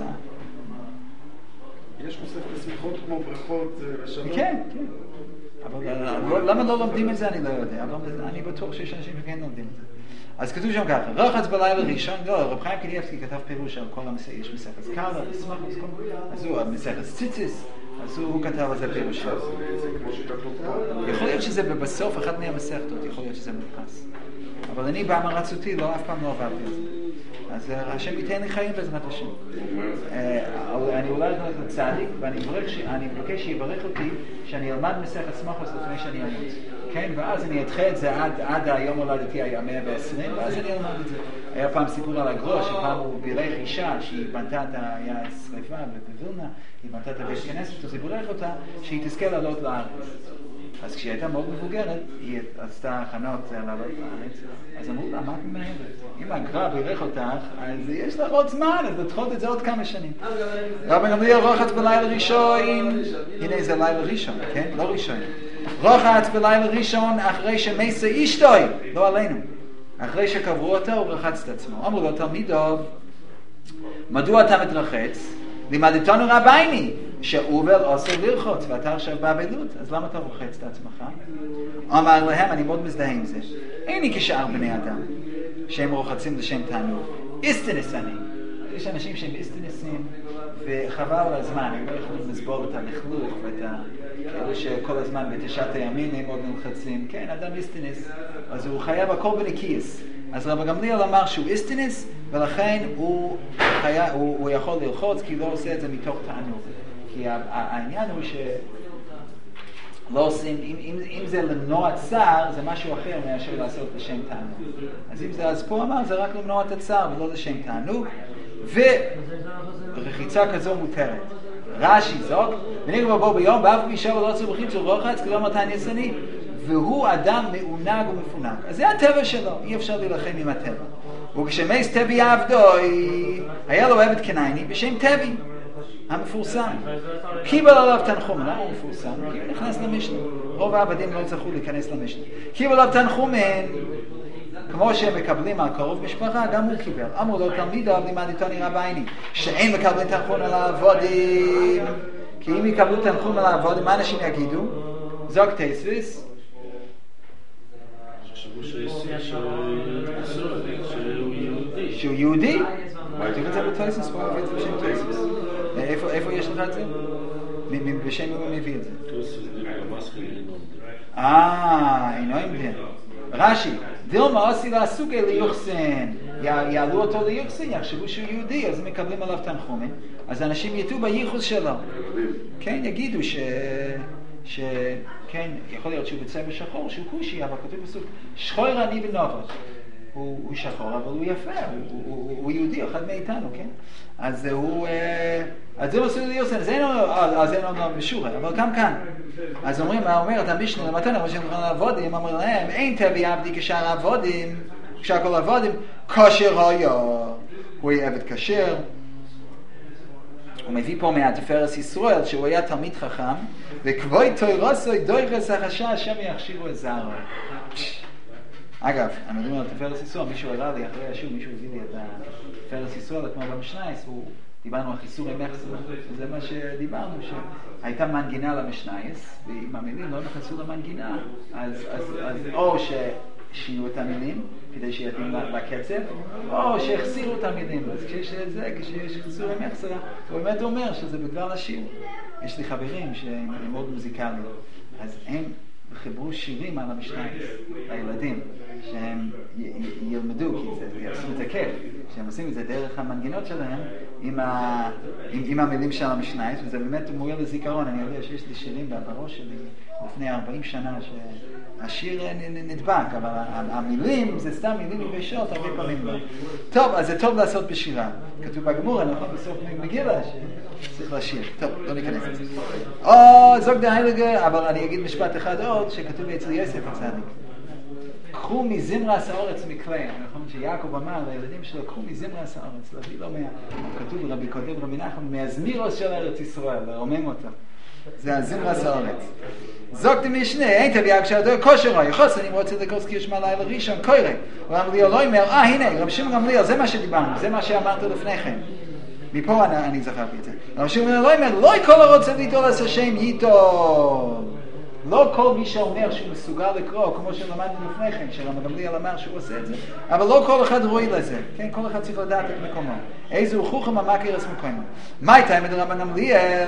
יש מסכת סמכות כמו ברכות ושלום? כן, כן. אבל למה לא לומדים את זה אני לא יודע, אבל אני בטוח שיש אנשים שכן לומדים את זה. אז כתוב שם ככה, רוחץ בלילה ראשון, רב חיים קניאבסקי כתב פירוש על כל המסכת, יש מסכת קרא, אז הוא מסכת ציציס, אז הוא כתב על זה פירוש. זה כמו שכתוב פה. יכול להיות שזה בסוף אחת מהמסכתות, יכול להיות שזה מודפס. אבל אני בהמרצותי אף פעם לא עברתי על זה. אז השם ייתן לי חיים בעזרת השם. אני אולי הולך לצדיק, ואני מבקש שיברך אותי שאני אלמד מסכת סמכות לפני שאני אמות. כן, ואז אני אדחה את זה עד היום הולדתי היה 120, ואז אני אלמד את זה. היה פעם סיפור על הגרוש, שפעם הוא בירך אישה שהיא בנתה את היה שריפה בווילנה, היא בנתה את הבית כנסת, אז היא בירך אותה שהיא תזכה לעלות לארץ. אז כשהיא הייתה מאוד מבוגרת, היא עשתה הכנות לעלות לארץ, אז אמרו לה, מה את ממהרת? אם הגר"א בירך אותך, אז יש לך עוד זמן, אז לדחות את זה עוד כמה שנים. רבי גמליאל רוחץ בלילה ראשון, הנה זה לילה ראשון, כן? לא ראשון. רוחץ בלילה ראשון אחרי שמסה אשתוי, לא עלינו. אחרי שקברו אותו, הוא רחץ את עצמו. אמרו לו, תלמידו, מדוע אתה מתרחץ? לימדתנו רבייני, שאובל עושה לרחוץ, ואתה עכשיו באבלות, אז למה אתה רוחץ את עצמך? אמר להם, אני מאוד מזדהה עם זה. איני כשאר בני אדם, שהם רוחצים לשם תענוג. איסטנס אני. יש אנשים שהם איסטנסים, וחבל על הזמן, הם לא יכולים לסבול את הלכלוך, ואת כאלה שכל הזמן בתשעת הימים הם עוד נלחצים. כן, אדם איסטנס, אז הוא חייב הכל בנקייס. אז רבי גמליאל אמר שהוא איסטנס, ולכן הוא יכול לרחוץ, כי לא עושה את זה מתוך תענוג. כי העניין הוא שלא עושים, אם זה למנוע צער, זה משהו אחר מאשר לעשות לשם תענוג. אז פה אמר, זה רק למנוע את הצער ולא לשם תענוג, ורחיצה כזו מותרת. רש"י זוג, ונקרא בו ביום, באף מישהו ולא צורכים של רוחץ, כלא מתן יסני, והוא אדם מעונג ומפונק. אז זה הטבע שלו, אי אפשר להילחם עם הטבע. וכשמייס טבי עבדוי, היה לו עבד כנעני בשם טבי, המפורסם. קיבל עליו תנחומן, למה הוא מפורסם? כי הוא נכנס למשנה. רוב העבדים לא צריכו להיכנס למשנה. קיבל עליו תנחומן, כמו שהם מקבלים על קרוב משפחה, גם הוא קיבל. אמרו לו, תלמידיו לימדתני רבייני, שאין מקבלים תנחומן על העבודים. כי אם יקבלו תנחומן על העבודים, מה אנשים יגידו? זוג תסביס. שהוא יהודי? תראו את זה בתויסוס, פה מביא את זה בשם תויסוס. איפה יש לך את זה? בשם הוא מביא את זה. אינו עם דין. רש"י, דילמה עשי לעסוקי ליוחסן. יעלו אותו ליוחסן, יחשבו שהוא יהודי, אז הם מקבלים עליו תנחומן. אז אנשים יתו בייחוס שלו. כן, יגידו כן, יכול להיות שהוא בצבע שחור, שהוא כושי, אבל כתוב בסוף, שחור אני ונובש. הוא שחור, אבל הוא יפה, הוא יהודי, אחד מאיתנו, כן? אז זה מסוים ליוסן, אז אין עוד משורה, אבל גם כאן. אז אומרים, מה אומרת המשנה למתנה, כמו שהם יכולים לעבודים, אמר להם, אין טבי עבדי כשאר עבודים, כשהכל עבודים, כשר היה, הוא היה עבד כשר. הוא מביא פה מהתפארת ישראל, שהוא היה תלמיד חכם, וכבוי תוירוסוי דוירס החשש, השם יכשירו את זרעו. אגב, אני מדבר על תפארת ישראל, מישהו הראה לי אחרי השוב, מישהו הביא לי את תפארת ישראל, כמו במשנייס, דיברנו על חיסורי מחסר, וזה מה שדיברנו, שהייתה מנגינה למשנייס, ועם המילים לא נכנסו למנגינה, אז או ששינו את המילים, כדי שיתאים לקצב, או שהחסירו את המילים. אז כשיש חיסורי מחסר, הוא באמת אומר שזה בגלל השיר. יש לי חברים שהם מאוד מוזיקליים, אז הם חיברו שירים על המשנייס, לילדים, שהם ילמדו, כי זה יעשו את הכיף, שהם עושים את זה דרך המנגינות שלהם, עם המילים של המשנייס, וזה באמת מועיל לזיכרון. אני יודע שיש לי שירים בראש שלי לפני 40 שנה, שהשיר נדבק, אבל המילים זה סתם מילים יבשות, הרבה פעמים לא. טוב, אז זה טוב לעשות בשירה. כתוב בגמור, נכון, בסוף מגילה, שצריך לשיר. טוב, לא ניכנס לזה. זוג דהיילגה, אבל אני אגיד משפט אחד עוד, שכתוב אצל יוסף הצדיק. קחו מזמרס האורץ מקלע, נכון, שיעקב אמר לילדים שלו, קחו מזמרס האורץ, להביא לו כתוב רבי קודם, רבי נחמן, מהזמירוס של ארץ ישראל, לרומם אותו. זה הזמרס האורץ. זוג דמשנה, אין תביעה כשהדור כושר רואי, חוס, אני רוצה לקרוס כי יש מה לילה ראשון, קוירה. הוא אמר לי, לא אומר, הנה, רב שמעון גמליאל, זה מה שדיברנו, זה מה שאמרת לפני כן. מפה אני זכרתי את זה. רב שמעון גמליאל לא אומר, לא כל הרוצה ליטול עשה שם ייטול. לא כל מי שאומר שהוא מסוגל לקרוא, כמו שלמדנו לפני כן, שרמת גמליאל אמר שהוא עושה את זה, אבל לא כל אחד רואה לזה, כן? כל אחד צריך לדעת את מקומו. איזה הוא חוכם המכיר את מקומו. מה הייתה עם רמת גמליאל?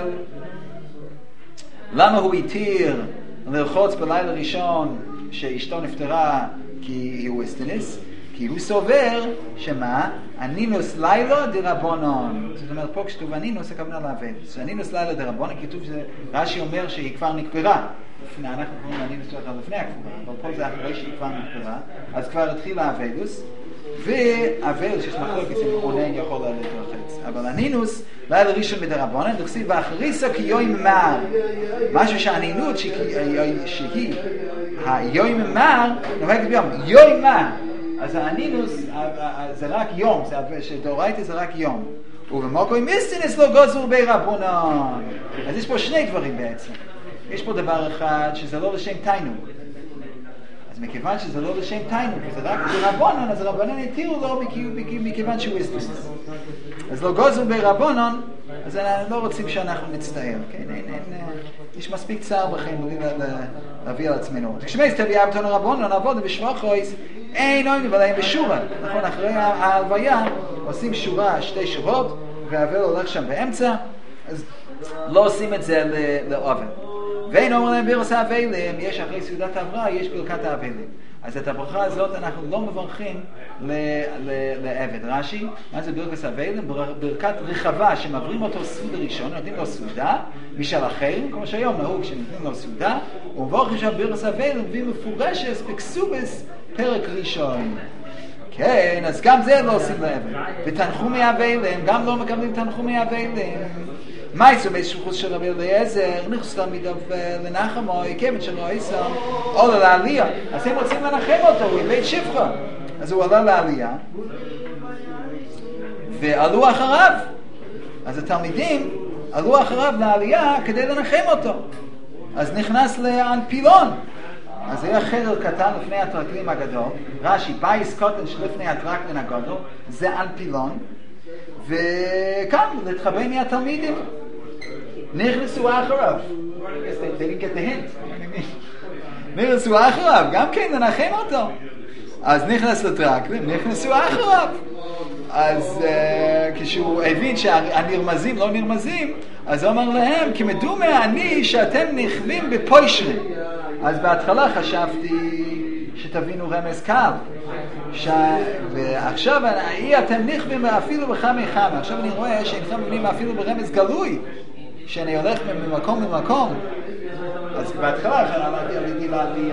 למה הוא התיר לרחוץ בלילה ראשון שאשתו נפטרה כי הוא אסטניס? כי הוא סובר שמה? אנינוס לילה דרבנן. זאת אומרת, פה כשכתוב אנינוס, הכוונה לעבד. אנינוס לילה דרבנן, כתוב רש"י אומר שהיא כבר נקברה. אנחנו קוראים אנינוס לילה לפני הקבורה, אבל פה זה אחרי שהיא כבר נקברה. אז כבר התחיל האבדוס, והאבדוס שיש מחלוקת אם רונן יכול להתרחץ. אבל אנינוס לילה ראשון בדרבנן, דכסיב ואחריסה כיום מר. משהו שהאנינות שהיא היום מר, נוהגת ביום, יום מר. אז האנינוס זה רק יום, שדאורייתא זה רק יום. ובמוקוי מיסטינס לא גוזר בי רבנן. אז יש פה שני דברים בעצם. יש פה דבר אחד שזה לא לשם תיינוק. אז מכיוון שזה לא לשם תיינוק, זה רק ברבנן, אז הרבנן התירו לו מכיוון שהוא איסטינס. אז לא גוזר בי רבנן, אז לא רוצים שאנחנו נצטער. יש מספיק צער בכם להביא על עצמנו. כשמי סתביא אבטון רבנן, נעבוד בשבחויס, אין אוהבים ולהם בשורה. נכון, אחרי ההלוויה עושים שורה, 2 שורות, והאבל הולך שם באמצע, אז לא עושים את זה לאוהב. ואין אומר להם בירוס האבלים, יש אחרי סעודת ההבראה, יש ברכת האבלים. אז את הברכה הזאת אנחנו לא מברכים לעבד. רש"י, מה זה ברכת האבלים? ברכת רחבה שמעברים אותו סעודה ראשון, נותנים לו סעודה, משל אחרים, כמו שהיום נהוג שנותנים לו סעודה, ומברכים שם ברכת האבלים, והיא מפורשת בכסובס פרק ראשון. כן, אז גם זה לא עושים לעבד. ותנחומי האבלים, גם לא מקבלים תנחומי האבלים. מה יצאו באיזשהו חוץ של רבי אליעזר, נכנס תלמידיו לנחמו, כיוון שלא עיסם, עולה לעלייה. אז הם רוצים לנחם אותו, הוא בית שפחה. אז הוא עלה לעלייה, ועלו אחריו. אז התלמידים עלו אחריו לעלייה כדי לנחם אותו. אז נכנס לאנפילון. אז היה חדר קטן לפני הטרקלין הגדול, רש"י, בייס קוטן שלפני הטרקלין הגדול, זה אנפילון, וכאן, להתחבא מהתלמידים. נכנסו אחריו. They didn't get the hint. נכנסו אחריו, גם כן לנחם אותו. אז נכנס לטרקלין, נכנסו אחריו. אז כשהוא הבין שהנרמזים לא נרמזים, אז הוא אמר להם, כי מדומה אני שאתם נכווים בפוישרים. אז בהתחלה חשבתי שתבינו רמז קל. ועכשיו אתם נכווים אפילו בחמי חמי. עכשיו אני רואה שאינכם מבינים אפילו ברמז גלוי, שאני הולך ממקום למקום. אז בהתחלה עליתי להביא...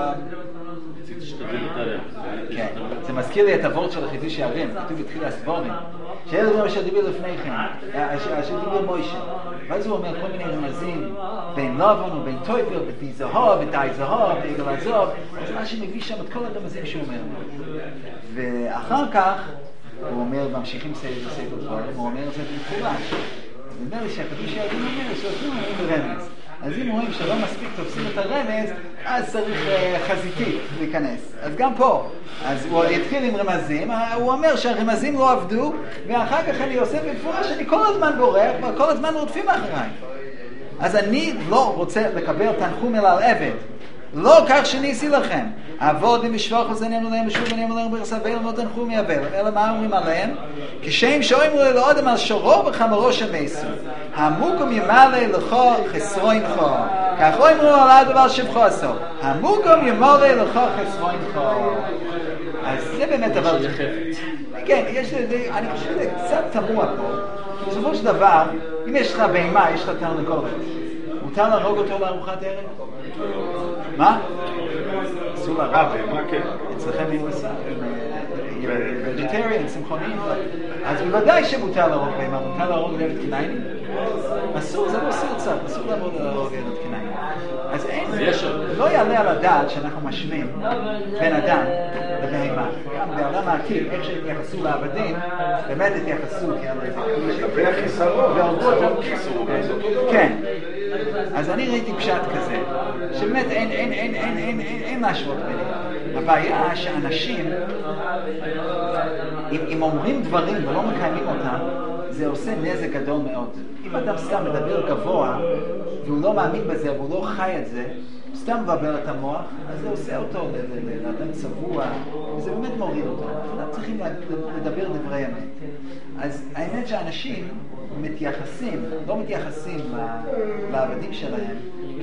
כן, זה מזכיר לי את הוורד של החידוש הערים, כתוב בתחיל הסבורים, שאלה דברים אשר דיבר לפני כן, אשר דיבר מוישה. ואז הוא אומר כל מיני רמזים, בין לבון ובין טויפר, ודי זהוב, ודי זהוב, ועגל הזוב, אז מה שמביא שם את כל הרמזים שהוא אומר. ואחר כך, הוא אומר, ממשיכים סייבר דברים, הוא אומר זה במפורש. נדמה לי שהחידוש הערים אומר שעושים רמז. אז אם רואים שלא מספיק תופסים את הרמז, אז צריך חזיתית להיכנס. אז גם פה, אז הוא התחיל עם רמזים, הוא אומר שהרמזים לא עבדו, ואחר כך אני עושה במפורש שאני כל הזמן בורח, וכל הזמן רודפים אחריי. אז אני לא רוצה לקבל תנחום אלא על עבד. לא כך שניסי לכם. עבוד עם משפח וזנינו להם ושוב ונאמר להם ברסבל לא תנחו מיבל. אלא מה אומרים עליהם? כשם שאומרו לאודם על שורו וחמרו שמסו. המוקום ימלא לך חסרוינך. כך אומרו על אדם על שבחו עשו. המוקום ימלא לך חסרוינך. אז זה באמת דבר חפץ. כן, אני חושב שזה קצת תמוה פה. בסופו של דבר, אם יש לך בהמה, יש לך תרנגולת. מותר להרוג אותו לארוחת ערב? מה? אסור להרוג, מה כן? אצלכם אין מסע, ורג'יטריאן, צמחוניים. אז בוודאי שמותר להרוג בהמה, מותר להרוג עבד כנעני? אסור, זה לא סרצה, אסור להרוג עבד כנעני. אז אין, לא יעלה על הדעת שאנחנו משווים בין אדם לבהמה. גם בעולם העתיד, איך שהם יחסו לעבדים, באמת התייחסו לגבי החיסרון, כן. אז אני ראיתי פשט כזה, שבאמת אין להשוות ביניהם. הבעיה שאנשים, אם אומרים דברים ולא מקיימים אותם, זה עושה נזק גדול מאוד. אם אדם סתם מדבר גבוה, והוא לא מאמין בזה, והוא לא חי את זה, סתם מבלבל את המוח, אז זה עושה אותו לאדם צבוע, וזה באמת מוריד אותו. אנחנו צריכים לדבר דברי אמת. אז האמת שאנשים מתייחסים, לא מתייחסים לעבדים שלהם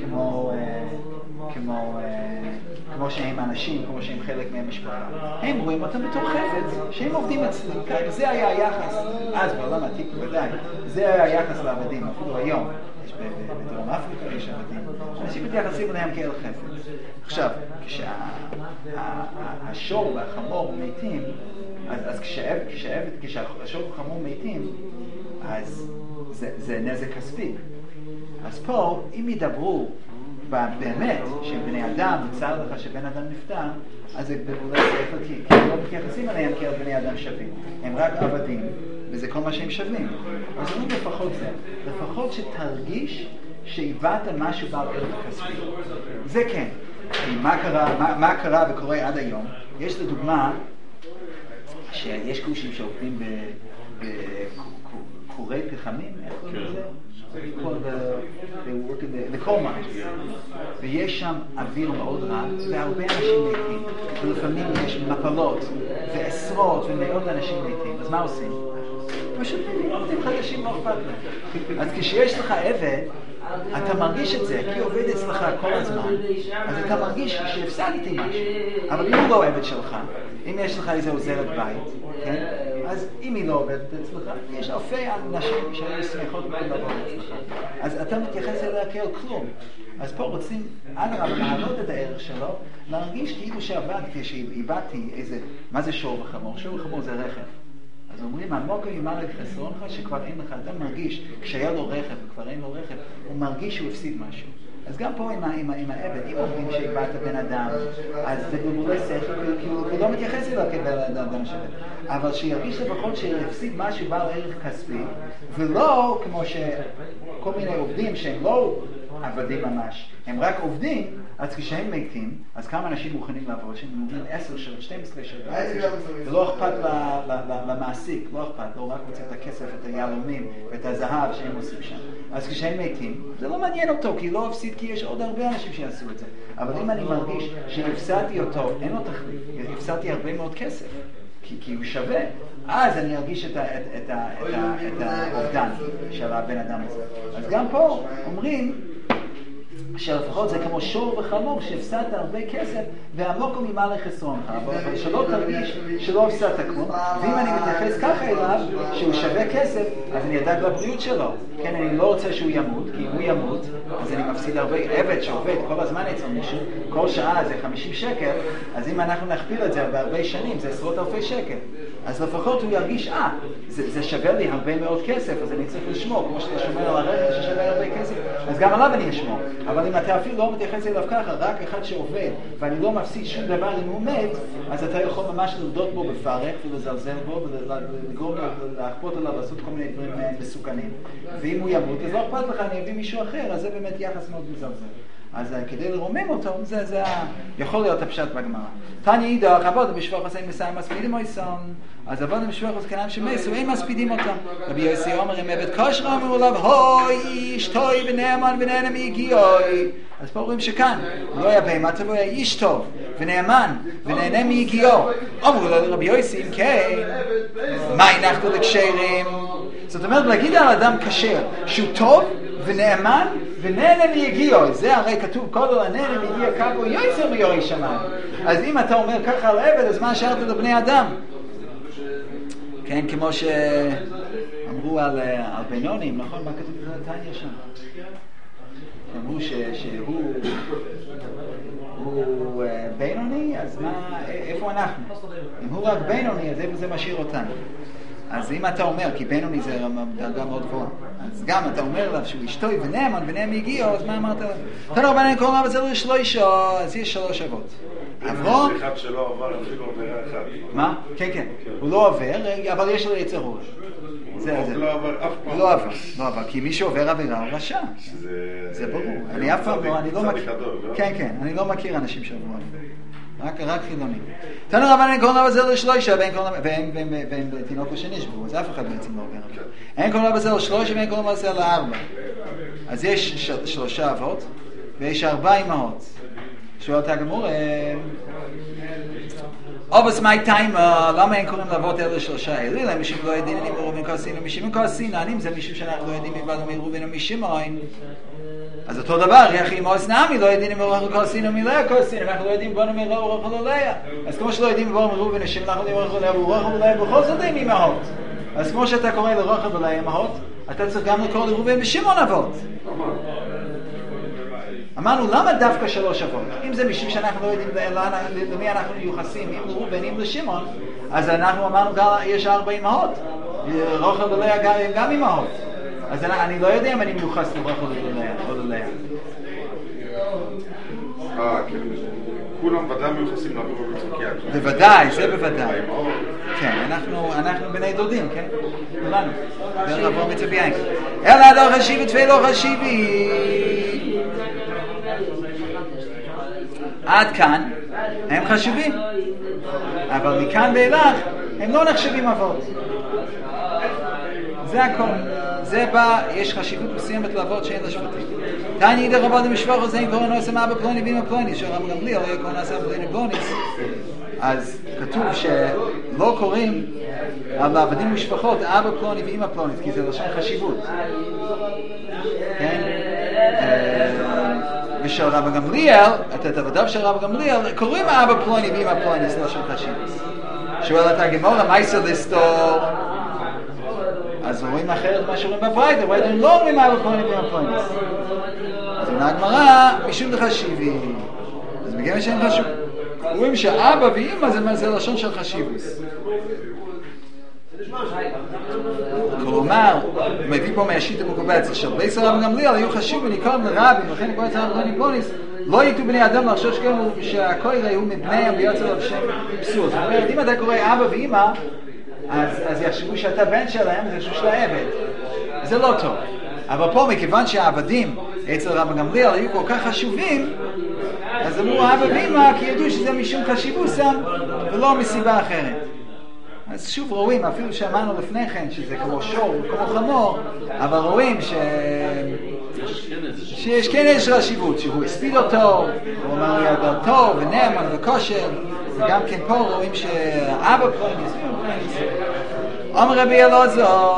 כמו שהם אנשים, כמו שהם חלק מהמשפחה. הם רואים אותם בתור חפץ, שהם עובדים אצלי. זה היה היחס, אז בעולם העתיק בוודאי, זה היה היחס לעבדים, אפילו היום. בדרום אפריקה יש עבדים. אנשים מתייחסים אליהם כאל חפץ. עכשיו, כשהשור והחמור מתים, אז כשהשור והחמור מתים, אז זה נזק כספי. אז פה, אם ידברו באמת שהם בני אדם, וצער לך שבן אדם נפטר, אז זה בבולי ספר, כי הם לא מתייחסים עליהם כאל בני אדם שווים. הם רק עבדים, וזה כל מה שהם שווים. אז אומרים לפחות זה, לפחות שתרגיש שאיבדת משהו בעל ערך כספי. זה כן. מה קרה וקורה עד היום? יש לדוגמה, שיש קושים שעובדים בקורי פחמים, איך קוראים לזה? לכל מייס, ויש שם אוויר מאוד רע, והרבה אנשים מתים, ולפעמים יש מפלות, ועשרות ומאות אנשים מתים. אז מה עושים? פשוט עובדים חדשים, לא אכפת להם. אז כשיש לך עבד, אתה מרגיש את זה, כי עובד אצלך כל הזמן, אז אתה מרגיש שהפסדתי משהו. אבל אם הוא לא עבד שלך, אם יש לך איזה עוזרת בית, כן? אז אם היא לא עובדת אצלך, יש אלפי אנשים שהיו שמחות מאוד לעבוד אצלך. אז אתה מתייחס אליה כאל כלום. אז פה רוצים, אגב, להעלות את הערך שלו, להרגיש כאילו שעבדתי, שאיבדתי איזה, מה זה שור וחמור? שור וחמור זה רכב. אז אומרים, המוקר ימלא חסרונך שכבר אין לך, אדם מרגיש, כשהיה לו רכב וכבר אין לו רכב, הוא מרגיש שהוא הפסיד משהו. אז גם פה עם העבד, אם אומרים שאיבדת בן אדם, אז זה בבולי שכל, כי הוא לא מתייחס אליו כבן אדם שווה. אבל שירגיש לפחות שהפסיד משהו בעל ערך כספי, ולא כמו שכל מיני עובדים שהם לא עבדים ממש, הם רק עובדים, אז כשהם מתים, אז כמה אנשים מוכנים לעבוד, שהם מוכנים 10 שעות, 12 שעות, ולא אכפת למעסיק, לא אכפת, לא רק רוצה את הכסף, את היהלומים ואת הזהב שהם עושים שם. אז כשהם מתים, זה לא מעניין אותו, כי לא הפסיד, כי יש עוד הרבה אנשים שיעשו את זה. אבל אם אני מרגיש שהפסדתי אותו, אין לו תחליף, הפסדתי הרבה מאוד כסף, כי הוא שווה, אז אני ארגיש את האובדן של הבן אדם הזה. אז גם פה אומרים, שלפחות זה כמו שור וחמור שהפסדת הרבה כסף והמוקר ימלא חסרונך, אבל שלא תרגיש שלא הפסדת כלום. ואם אני מתייחס ככה אליו שהוא שווה כסף, אז אני אדאג לבריאות שלו. כן, אני לא רוצה שהוא ימות, כי אם הוא ימות אז אני מפסיד הרבה. עבד שעובד כל הזמן אצל מישהו, כל שעה זה 50 שקל, אז אם אנחנו נכפיל את זה בהרבה שנים זה עשרות אלפי שקל. אז לפחות הוא ירגיש, זה שווה לי הרבה מאוד כסף, אז אני צריך לשמור, כמו שאתה שומר על הרכב ששווה הרבה כסף, אז גם עליו אני אשמור. אבל אם אתה אפילו לא מתייחס אליו ככה, רק אחד שעובד, ואני לא מפסיד שום דבר אם הוא מת, אז אתה יכול ממש לדות בו בפרק, ולזלזל בו, ולגרום להכפות עליו, לעשות כל מיני דברים מסוכנים. ואם הוא ימות, אז לא אכפת לך, אני אביא מישהו אחר, אז זה באמת יחס מאוד מזלזל. אז כדי לרומם אותו, זה יכול להיות הפשט בגמרא. תניא אידך, עבודם בשבוח עושים מסיים מספידים אויסון. אז עבודם בשבוח עושים כנם שמסו, הם מספידים אותם. רבי יוסי אומר, אם עבד כושר אמרו לו, הוי איש טוב ונאמן ונהנה מיגיעוי. אז פה רואים שכאן, הוא לא היה בהמה טוב, הוא היה איש טוב ונאמן ונהנה מיגיעו. אמרו לו לרבי יוסי, אם כן, מה הנחנו לקשרים? זאת אומרת, להגיד על אדם כשר, שהוא טוב ונאמן ונהנה מיגיעו. זה הרי כתוב, כל עוד הנהנה מיגיע קבו יויסר מיורי שמיים. אז אם אתה אומר ככה על עבד, אז מה שאלת לבני אדם? כן, כמו שאמרו על בינונים, נכון? מה כתוב בתניא שם? אמרו שהוא בינוני, אז איפה אנחנו? אם הוא רק בינוני, אז איפה זה משאיר אותנו? אז אם אתה אומר, כי בינוני זה דרגה מאוד גבוהה, אז גם אתה אומר עליו שהוא אשתוי ונאמן ונאמן הגיעו, אז מה אמרת עליו? תנו רבנן כל רב זה לשלושה, אז יש 3 אבות. אברום? יש אחד שלא עבר, אפילו עבירה אחת. מה? כן, כן. הוא לא עובר, אבל יש לו יצר ראש. הוא לא עבר אף פעם. לא עבר, כי מי שעובר עבירה הוא רשע. זה ברור. אני אף פעם לא, אני לא מכיר. כן, כן, אני לא מכיר אנשים שעברו עבירה. רק חילונים. תנו רבנן כל הבשר לשלושה ואין תינוק שנשבו, אז אף אחד בעצם לא עובר. אין כל הבשר לשלושה ואין כל הבשר לארבע. אז יש 3 אבות ויש 4 אמהות. שואלת הגמור, אובס מי טיימה, למה אין קוראים לאבות אלה 3 אלה? למה משום לא יודעים אם ראובן כעסין ומשמעון כעסין? אם זה משום שאנחנו לא יודעים אם ראובן ומשמעון, אז אותו דבר, יחי אמוס נעמי, לא יודעים אם ראובן כעסין ומלאה כעסין, אנחנו לא יודעים בנו מראובן ולאה. אז כמו שלא יודעים אם ראובן ושמעון, אנחנו יודעים ראובן ולאה בכל זאת עם אמהות. אז כמו שאתה קורא לראובן ולאה אמהות, אתה צריך גם לקרוא לראובן ושמעון אבות. אמרנו, למה דווקא 3 אבות? אם זה משום שאנחנו לא יודעים למי אנחנו מיוחסים, אם לראובן, אם לשמעון, אז אנחנו אמרנו, יש 4 אמהות. ראובן ולאה גם אמהות. אז אני לא יודע אם אני מיוחס לראובן או ללאה. כן. כולם ודאי מיוחסים לעבור בצחקיה. בוודאי, זה בוודאי. כן, אנחנו בני דודים, כן? כולנו. זה לעבור מצביין. אלא לא חשיבי, תפי לא חשיבי. עד כאן הם חשובים, אבל מכאן ואילך הם לא נחשבים אבות. זה הכל. זה בא, יש חשיבות מסוימת לאבות שאין לשבטים. תעני ידי רבד המשפחה זה אין קוראים נעשה מאבא פלוני ואמא פלוני, שרם גמליאל לא יקוראים נעשה אבא פלוני פלוניס. אז כתוב שלא קוראים על עבדים ומשפחות אבא פלוני ואמא פלונית, כי זה לשון חשיבות. כן? ושל רב גמליאל, את עבדיו של רב גמליאל, קוראים אבא פלוני ואמא פלוני, זה לשון חשיבות. שואלת הגמרא, מה יסוד לסתור? אז רואים אחרת מה שרואים בברייתא, ברייתא לא אומרים אבא פלוני ואמא פלוני. אז עונה הגמרא, משום דחשיבי. אז בגלל שאין חשוב. רואים שאבא ואמא זה לשון של חשיבות. כלומר, מביא פה מהשיט המקובץ, של בייס הרב גמליאל היו חשובים ונקראים לרבים, ולכן נקרא את הרב גמליאל, לא ייתו בני אדם לחשוש כאילו שהכולל היו מבניהם ויוצא לו בשם פסול. זאת אומרת, אם אתה קורא אבא ואמא, אז יחשבו שאתה בן שלהם, זה יחשבו של העבד. זה לא טוב. אבל פה, מכיוון שהעבדים אצל רב גמליאל היו כל כך חשובים, אז אמרו אבא ואמא, כי ידעו שזה משום חשיבוסם, ולא מסיבה אחרת. אז שוב רואים, אפילו שאמרנו לפני כן, שזה כמו שור וכמו חמור, אבל רואים שיש כן יש חשיבות, שהוא הספיד אותו, הוא אמר לי אדם טוב ונאמן וכושר, וגם כן פה רואים שאבא פלוני הספיד אותו. אומר רבי אלעזר,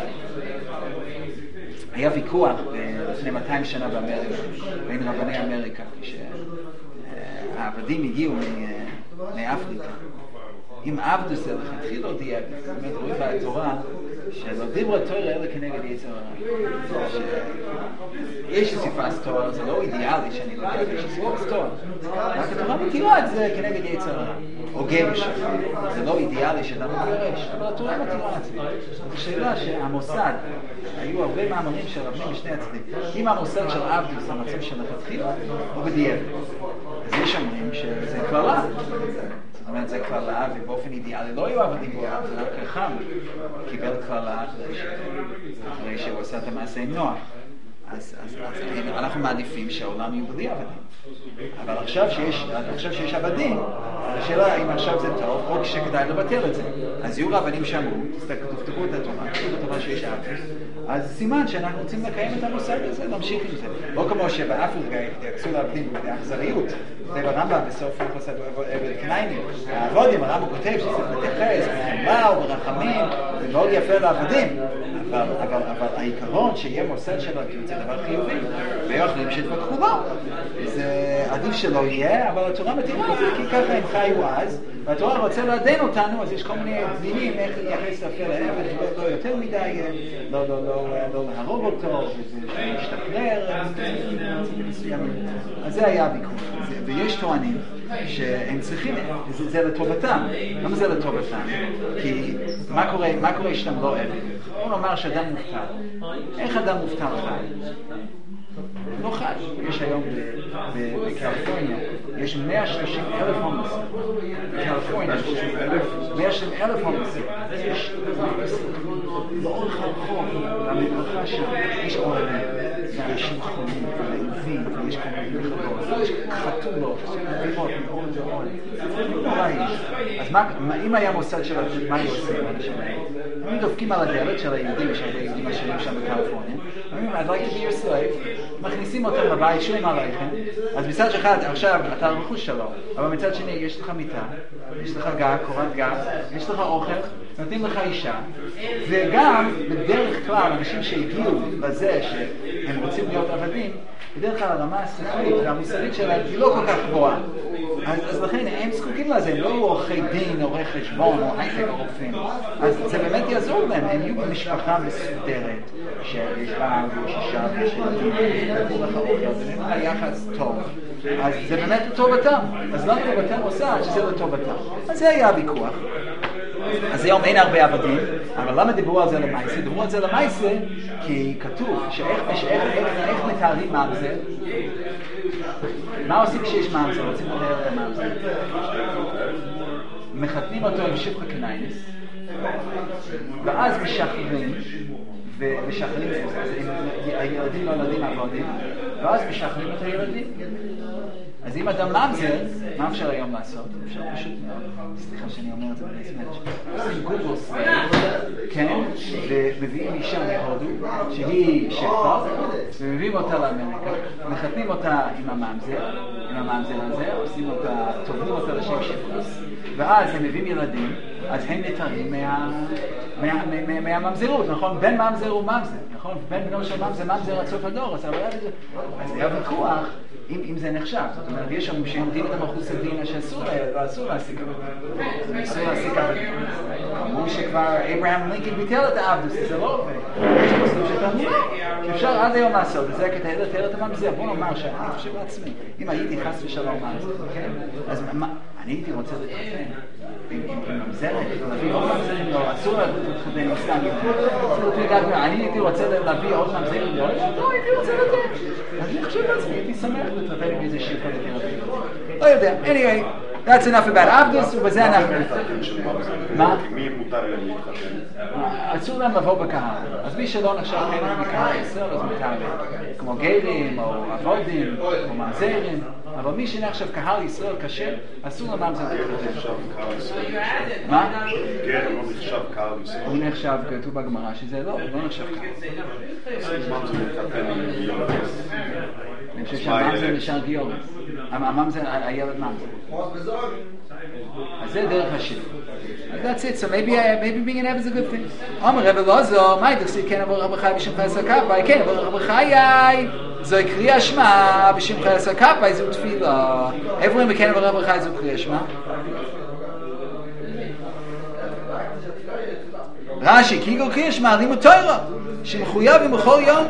היה ויכוח לפני 200 שנה באמריקה, בין רבני אמריקה, כשהעבדים הגיעו מאפריקה. אם עבדו זה לכתחיל או דיאב, זאת אומרת, רואים בתורה שלא דיברו תורה אלא כנגד יצר הרע. יש סיפס תורה, זה לא אידיאלי שאני לוקח, יש סיפס תורה. רק התורה מתירה את זה כנגד יצר הרע. או גרש, זה לא אידיאלי שאדם מגרש, אבל התורה מתירה את זה. השאלה שהמוסד, היו הרבה מאמרים של רבנים משני הצדדים. אם המוסד של עבדו זה המצב של לכתחיל או בדיאב. אז יש אומרים שזה כללה. זאת אומרת, זה כללה, ובאופן אידיאלי לא היו עבדים בו, זה רק חכם קיבל כללה אחרי שהוא עושה את המעשה עם נוח. אז אנחנו מעדיפים שהעולם יהיו בלי עבדים. אבל עכשיו שיש עבדים, השאלה אם עכשיו זה טוב או כשכדאי לבטל את זה. אז יהיו רבנים שאמרו, תפתחו את התורה, תפתחו את התורה שיש עבדים, אז סימן שאנחנו רוצים לקיים את המושג הזה, להמשיך עם זה. לא כמו שבאפריקה יתייחסו לעבדים באכזריות. זה ברמב"ם בסוף פרסת עבד כנעני. העבודים, הרמב"ם כותב שצריך להתייחס בחמלה וברחמים, זה מאוד יפה לעבדים. אבל העיקרון שיהיה מוסד של עבדות זה דבר חיובי, ויכולים שיתווכחו בו. זה עדיף שלא יהיה, אבל התורה מתאימה את זה, כי ככה הם חיו אז, והתורה רוצה לעדן אותנו, אז יש כל מיני דינים איך להתייחס לאפל העבד, לא יותר מדי, לא להרוג אותו, להשתכנר, אז זה היה הוויכוח. ויש טוענים שהם צריכים, זה לטובתם. למה זה לטובתם? כי מה קורה שאתם לא עבד? בוא נאמר שאדם מובטל. איך אדם מובטל חי? לא חי. יש היום בקליפורניה, יש 130,000 הומלסים. בקליפורניה יש 130,000 הומלסים. יש לאורך הרחוב, במדרכה שם, יש אוהלים. ואנשים חולים ולעיבים, ויש כל מיני מלחמות, ויש חתולות, מבירות מאוד מאוד, נוראים. אז אם היה מוסד של הדברים, מה היו עושים לאנשים האלה? הם דופקים על הדלת של היהודים, יש הרבה יהודים אשרים שם בקליפורניה, אומרים, I'd like to be your slave, מכניסים אותם לבית, שום עליכם, אז מצד אחד, עכשיו אתה רכוש שלו, אבל מצד שני יש לך מיטה, יש לך גג, קורת גג, יש לך אוכל, נותנים לך אישה, וגם בדרך כלל אנשים שהגיעו לזה שהם רוצים להיות עבדים, בדרך כלל הרמה השכלית והמוסרית שלהם היא לא כל כך גבוהה. אז לכן הם זקוקים לזה, הם לא יהיו עורכי דין, עורכי חשבון, או הייטק או רופאים. אז זה באמת יעזור להם, הם יהיו במשפחה מסודרת, שיש בה ויש אישה ויש ילדים, ונתנו לך אוכל, ונתנו לך יחס טוב. אז זה באמת לטובתם. אז למה לבטל מוסד שזה לטובתם? אז זה היה הוויכוח. אז היום אין הרבה עבדים, אבל למה דיברו על זה למעשה? דיברו על זה למעשה כי כתוב שאיך מתארים ממזר? מה עושים כשיש ממזר? רוצים לתאר את הממזר? מחתנים אותו עם שפחה קניינס, ואז משחררים, אז הילדים לא ילדים עבדים, ואז משחררים את הילדים. אז אם אדם ממזר, מה אפשר היום לעשות? אפשר פשוט מאוד, סליחה שאני אומר את זה בלייסמנט, עושים גוגל סלייב, כן, ומביאים אישה מהודו, שהיא שפחה, ומביאים אותה לאמריקה, מחתנים אותה עם הממזר הזה, עושים אותה, טובלים אותה לשם שפחוס, ואז הם מביאים ילדים, אז הם נתרים מהממזרות, נכון? בן ממזר הוא ממזר, נכון? בן בנו של ממזר עד סוף הדור, אז היה ויכוח אם זה נחשב. זאת אומרת, יש שם שעומדים את המחוס הדין שאסור להסיק אבל. אסור להסיק אבל. אמרו שכבר אברהם לינקן ביטל את העבדוס, זה לא עובד. יש מסלול שאתה לא, שאפשר עד היום לעשות, וזה כתאר לתאר את הממזר. בוא נאמר שאני חושב לעצמי, אם הייתי חס ושלום ממזר, כן? אז אני הייתי רוצה להתחתן עם ממזרת, להביא עוד ממזרים, לא, אסור להתחתן עם סתם. אני הייתי רוצה להביא עוד ממזרים, לא, הייתי רוצה לתת. אז אני חושב לעצמי, הייתי שמח להתחתן עם איזה שיר כזה. לא יודע, anyway, that's enough about עבדוס, ובזה אנחנו... מה? מי מותר להם להתחתן? אסור להם לבוא בקהל. אז מי שלא נחשב חלק מקהל ישראל, אז מותר להם. כמו גיירים, או עבודים, או ממזרים. אבל מי שנחשב קהל ישראל כשר, אסור להם זה להתחתן. מה? גר לא נחשב קהל ישראל. הוא נחשב, כתוב בגמרא שזה לא נחשב קהל. ממזר מתחתן עם גיורס. אני חושב שהממזר נשאר גיורס. הממזר, הילד ממזר. אז זה דרך השם. That's it. So maybe being an Ev is a good thing. Amar Rebbe Lozo, my dechsi ken avo Rabbi Chai b'shem Chayes HaKapai. Ken avo Rabbi Chai. Zoi kriya shma b'shem Chayes HaKapai zu tefila. איפה רואים בכן avo Rabbi Chai זו kriya shma? רש"י, כי יגור kriya shma לימוד תורה, שמחויב בכל יום.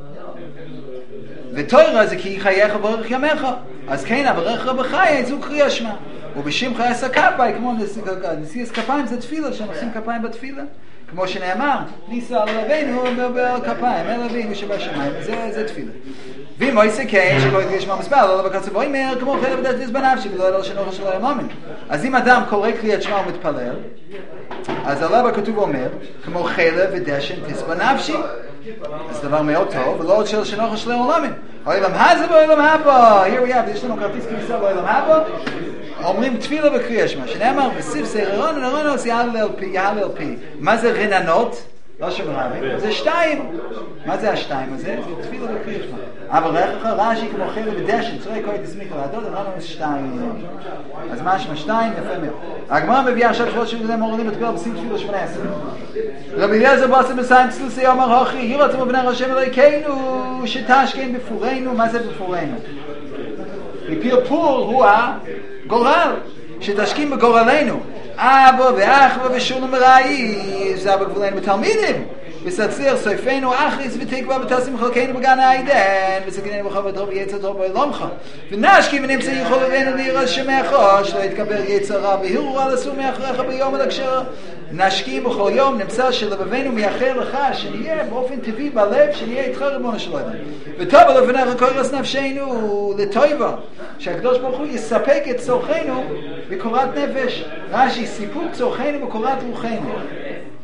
ותורה זה כי חייך וברך ימיך. אז כן, אברך רבי חי, זו קריאה שמה. ובשם חייס הכפיים, כמו נשיאת כפיים זה תפילה, שנושאים כפיים בתפילה. כמו שנאמר, ניסה על רבינו בכפיים, אל רבינו שבשמיים, זה תפילה. ואם הוא יעשה כן, שכל יש מה מספר, לא בקרצה בו אומר, כמו חלק בדעת יש בנפשי, ולא אלא שנוחה שלו ימומן. אז אם אדם קורא קריאת שמע ומתפלל, אז עליו הכתוב אומר, כמו חלב ודשן תסבא נפשי. אז דבר מאוד טוב, ולא עוד של שנוחה שלו עולמים. העולם הזה בעולם הבא, here we have, יש לנו כרטיס כניסה בעולם הבא, אומרים תפילה בקריאה שמע, שנאמר, בסיף סיירון ונרונוס יהלל פי. מה זה רננות? לא שומעים, זה שתיים. מה זה השתיים הזה? זה תפילה בקריאה שמע. אבל רכך רש"י כמו חלב ודשן, צורי קורא תסמיך לעדות, רנונוס שתיים. אז מה שמה שתיים? יפה מאוד. הגמרא מביאה עכשיו שבועות שזה מורדים בתפילה בסיף תפילה 18. רבי אליעזר בעצם בסיים צלוסי אומר הוכי, ירצו מבני ראשם אלוהינו, שתשכן בפורנו. מה זה בפורנו? פרפור הוא הגורל, שתשכים בגורלנו. אבא ואחווה ושולו מראי, זה בגבולנו בתלמידים. וסציר סויפנו אחריס ותקווה ותשים חלקנו בגן העידן, וסגננו בחוב הטוב ויצר טוב בעולמך. ונשכים ונמצא יכול לבנו לירס שמך, שלא יתקבר יצר רע והירו על אסור מאחריך ביום הדקשר. נשכים בכל יום נמצא שלבבנו מייחר לך, שנהיה באופן טבעי בלב, שנהיה איתך ריבונו של עולם. וטוב לפניך קורס נפשנו לטובה, שהקדוש ברוך הוא יספק את צורכנו בקורת נפש. רש"י, סיפוק צורכנו בקורת רוחנו.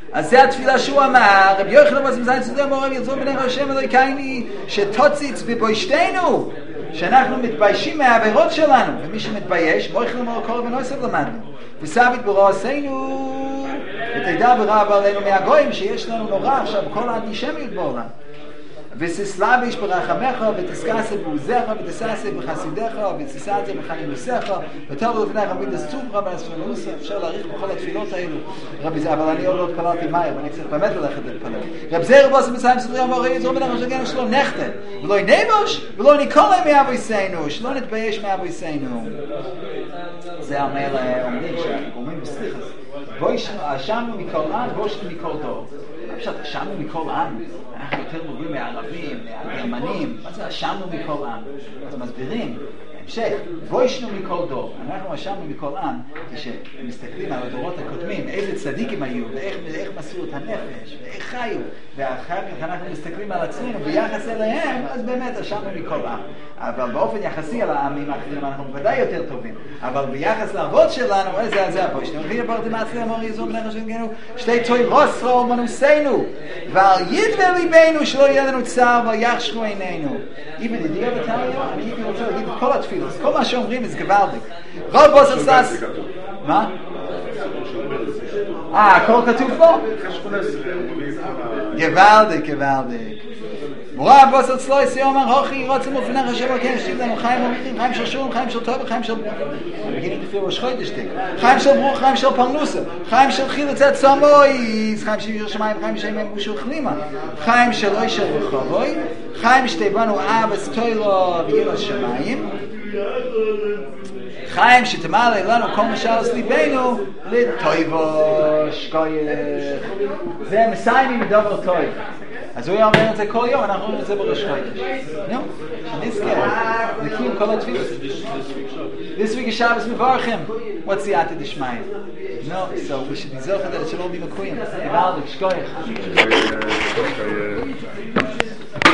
אז זה התפילה שהוא אמר, רבי יוחנן בן זכאי צדקה מורה ירצו בנך השם אלוהינו שתוציץ בבושתנו, שאנחנו מתביישים מהעבירות שלנו, ומי שמתבייש מויכל מורקור ונוסף למדנו וסביت ברעשינו ותדע ברע עלינו מהגויים שיש לנו נורא עכשיו כל האנטישמיות בעולם וססלביש ברחמך ותסכסה בעוזך ותססה בחסידך ותססה בחנימוסך ותאר לפניך רבי דסטופרה והספנוסה. אפשר להאריך בכל התפילות האלו רבי זה, אבל אני עוד לא התפללתי מהר ואני צריך באמת ללכת להתפלל. רב זעיר בוס מצרים סדרי אמורי יזור בנך השגנו שלא נחתה ולא נבוש ולא ניקולה מאבויסנו, שלא נתבייש מאבויסנו. זה אומר אומרים שאומרים בסליחס אשמנו מכל עם ואושנו מכל דור. פשוט אשמנו מכל עם, אנחנו יותר מורים מהערבים, מהגרמנים. מה זה אשמנו מכל עם? אז מסבירים המשך, בוישנו מכל דור. אנחנו אשמנו מכל עם כשמסתכלים על הדורות הקודמים, איזה צדיקים היו ואיך מסרו את הנפש ואיך חיו, ואחר כך אנחנו מסתכלים על עצמנו ביחס אליהם, אז באמת אשמנו מכל עם. אבל באופן יחסי על העמים האחרים אנחנו ודאי יותר טובים, אבל ביחס לאבות שלנו זה הבוישנו. וכי יברתי מעצלי אמור יזור בנך השגנו שתי תוי רוסרו ומנוסנו ועל ידבר ליבנו שלא יהיה לנו צער ויחשכו עינינו. איבן ידיע ותאמר, אני הייתי רוצה להגיד את כל התפילות, כל מה שאומרים זה גוואלדיק. רוב בוסר סס... מה? הכל כתוב פה? גוואלדיק. מורה בוסר צלויס יאמר הוכי רוצים ופנך השם וכן שתיב לנו חיים ומחים, חיים של שום, חיים של טוב וחיים של ברוך. בגינים תפיר ראש חוי דשתק. חיים של ברוך, חיים של פרנוסה, חיים של חיל לצאת צומוי, חיים של יריר שמיים, חיים של מים בושו חלימה, חיים של אוי של רחובוי, חיים שתיבנו אבס טוילו ויל השמיים, חיים שתמלא לנו כל משל סליבנו לטויבו שכוייך. זה מסיימים מדבר טוב. אז הוא אומר את זה כל יום, אנחנו אומרים את זה בראש חודש. נו, שנזכר, נקים כל התפילות. This week is Shabbos Mevarchim. What's the Ata D'Shmaya? No, so we should be zochet that it should all be Mekuyim. Givaldik, Shkoyach.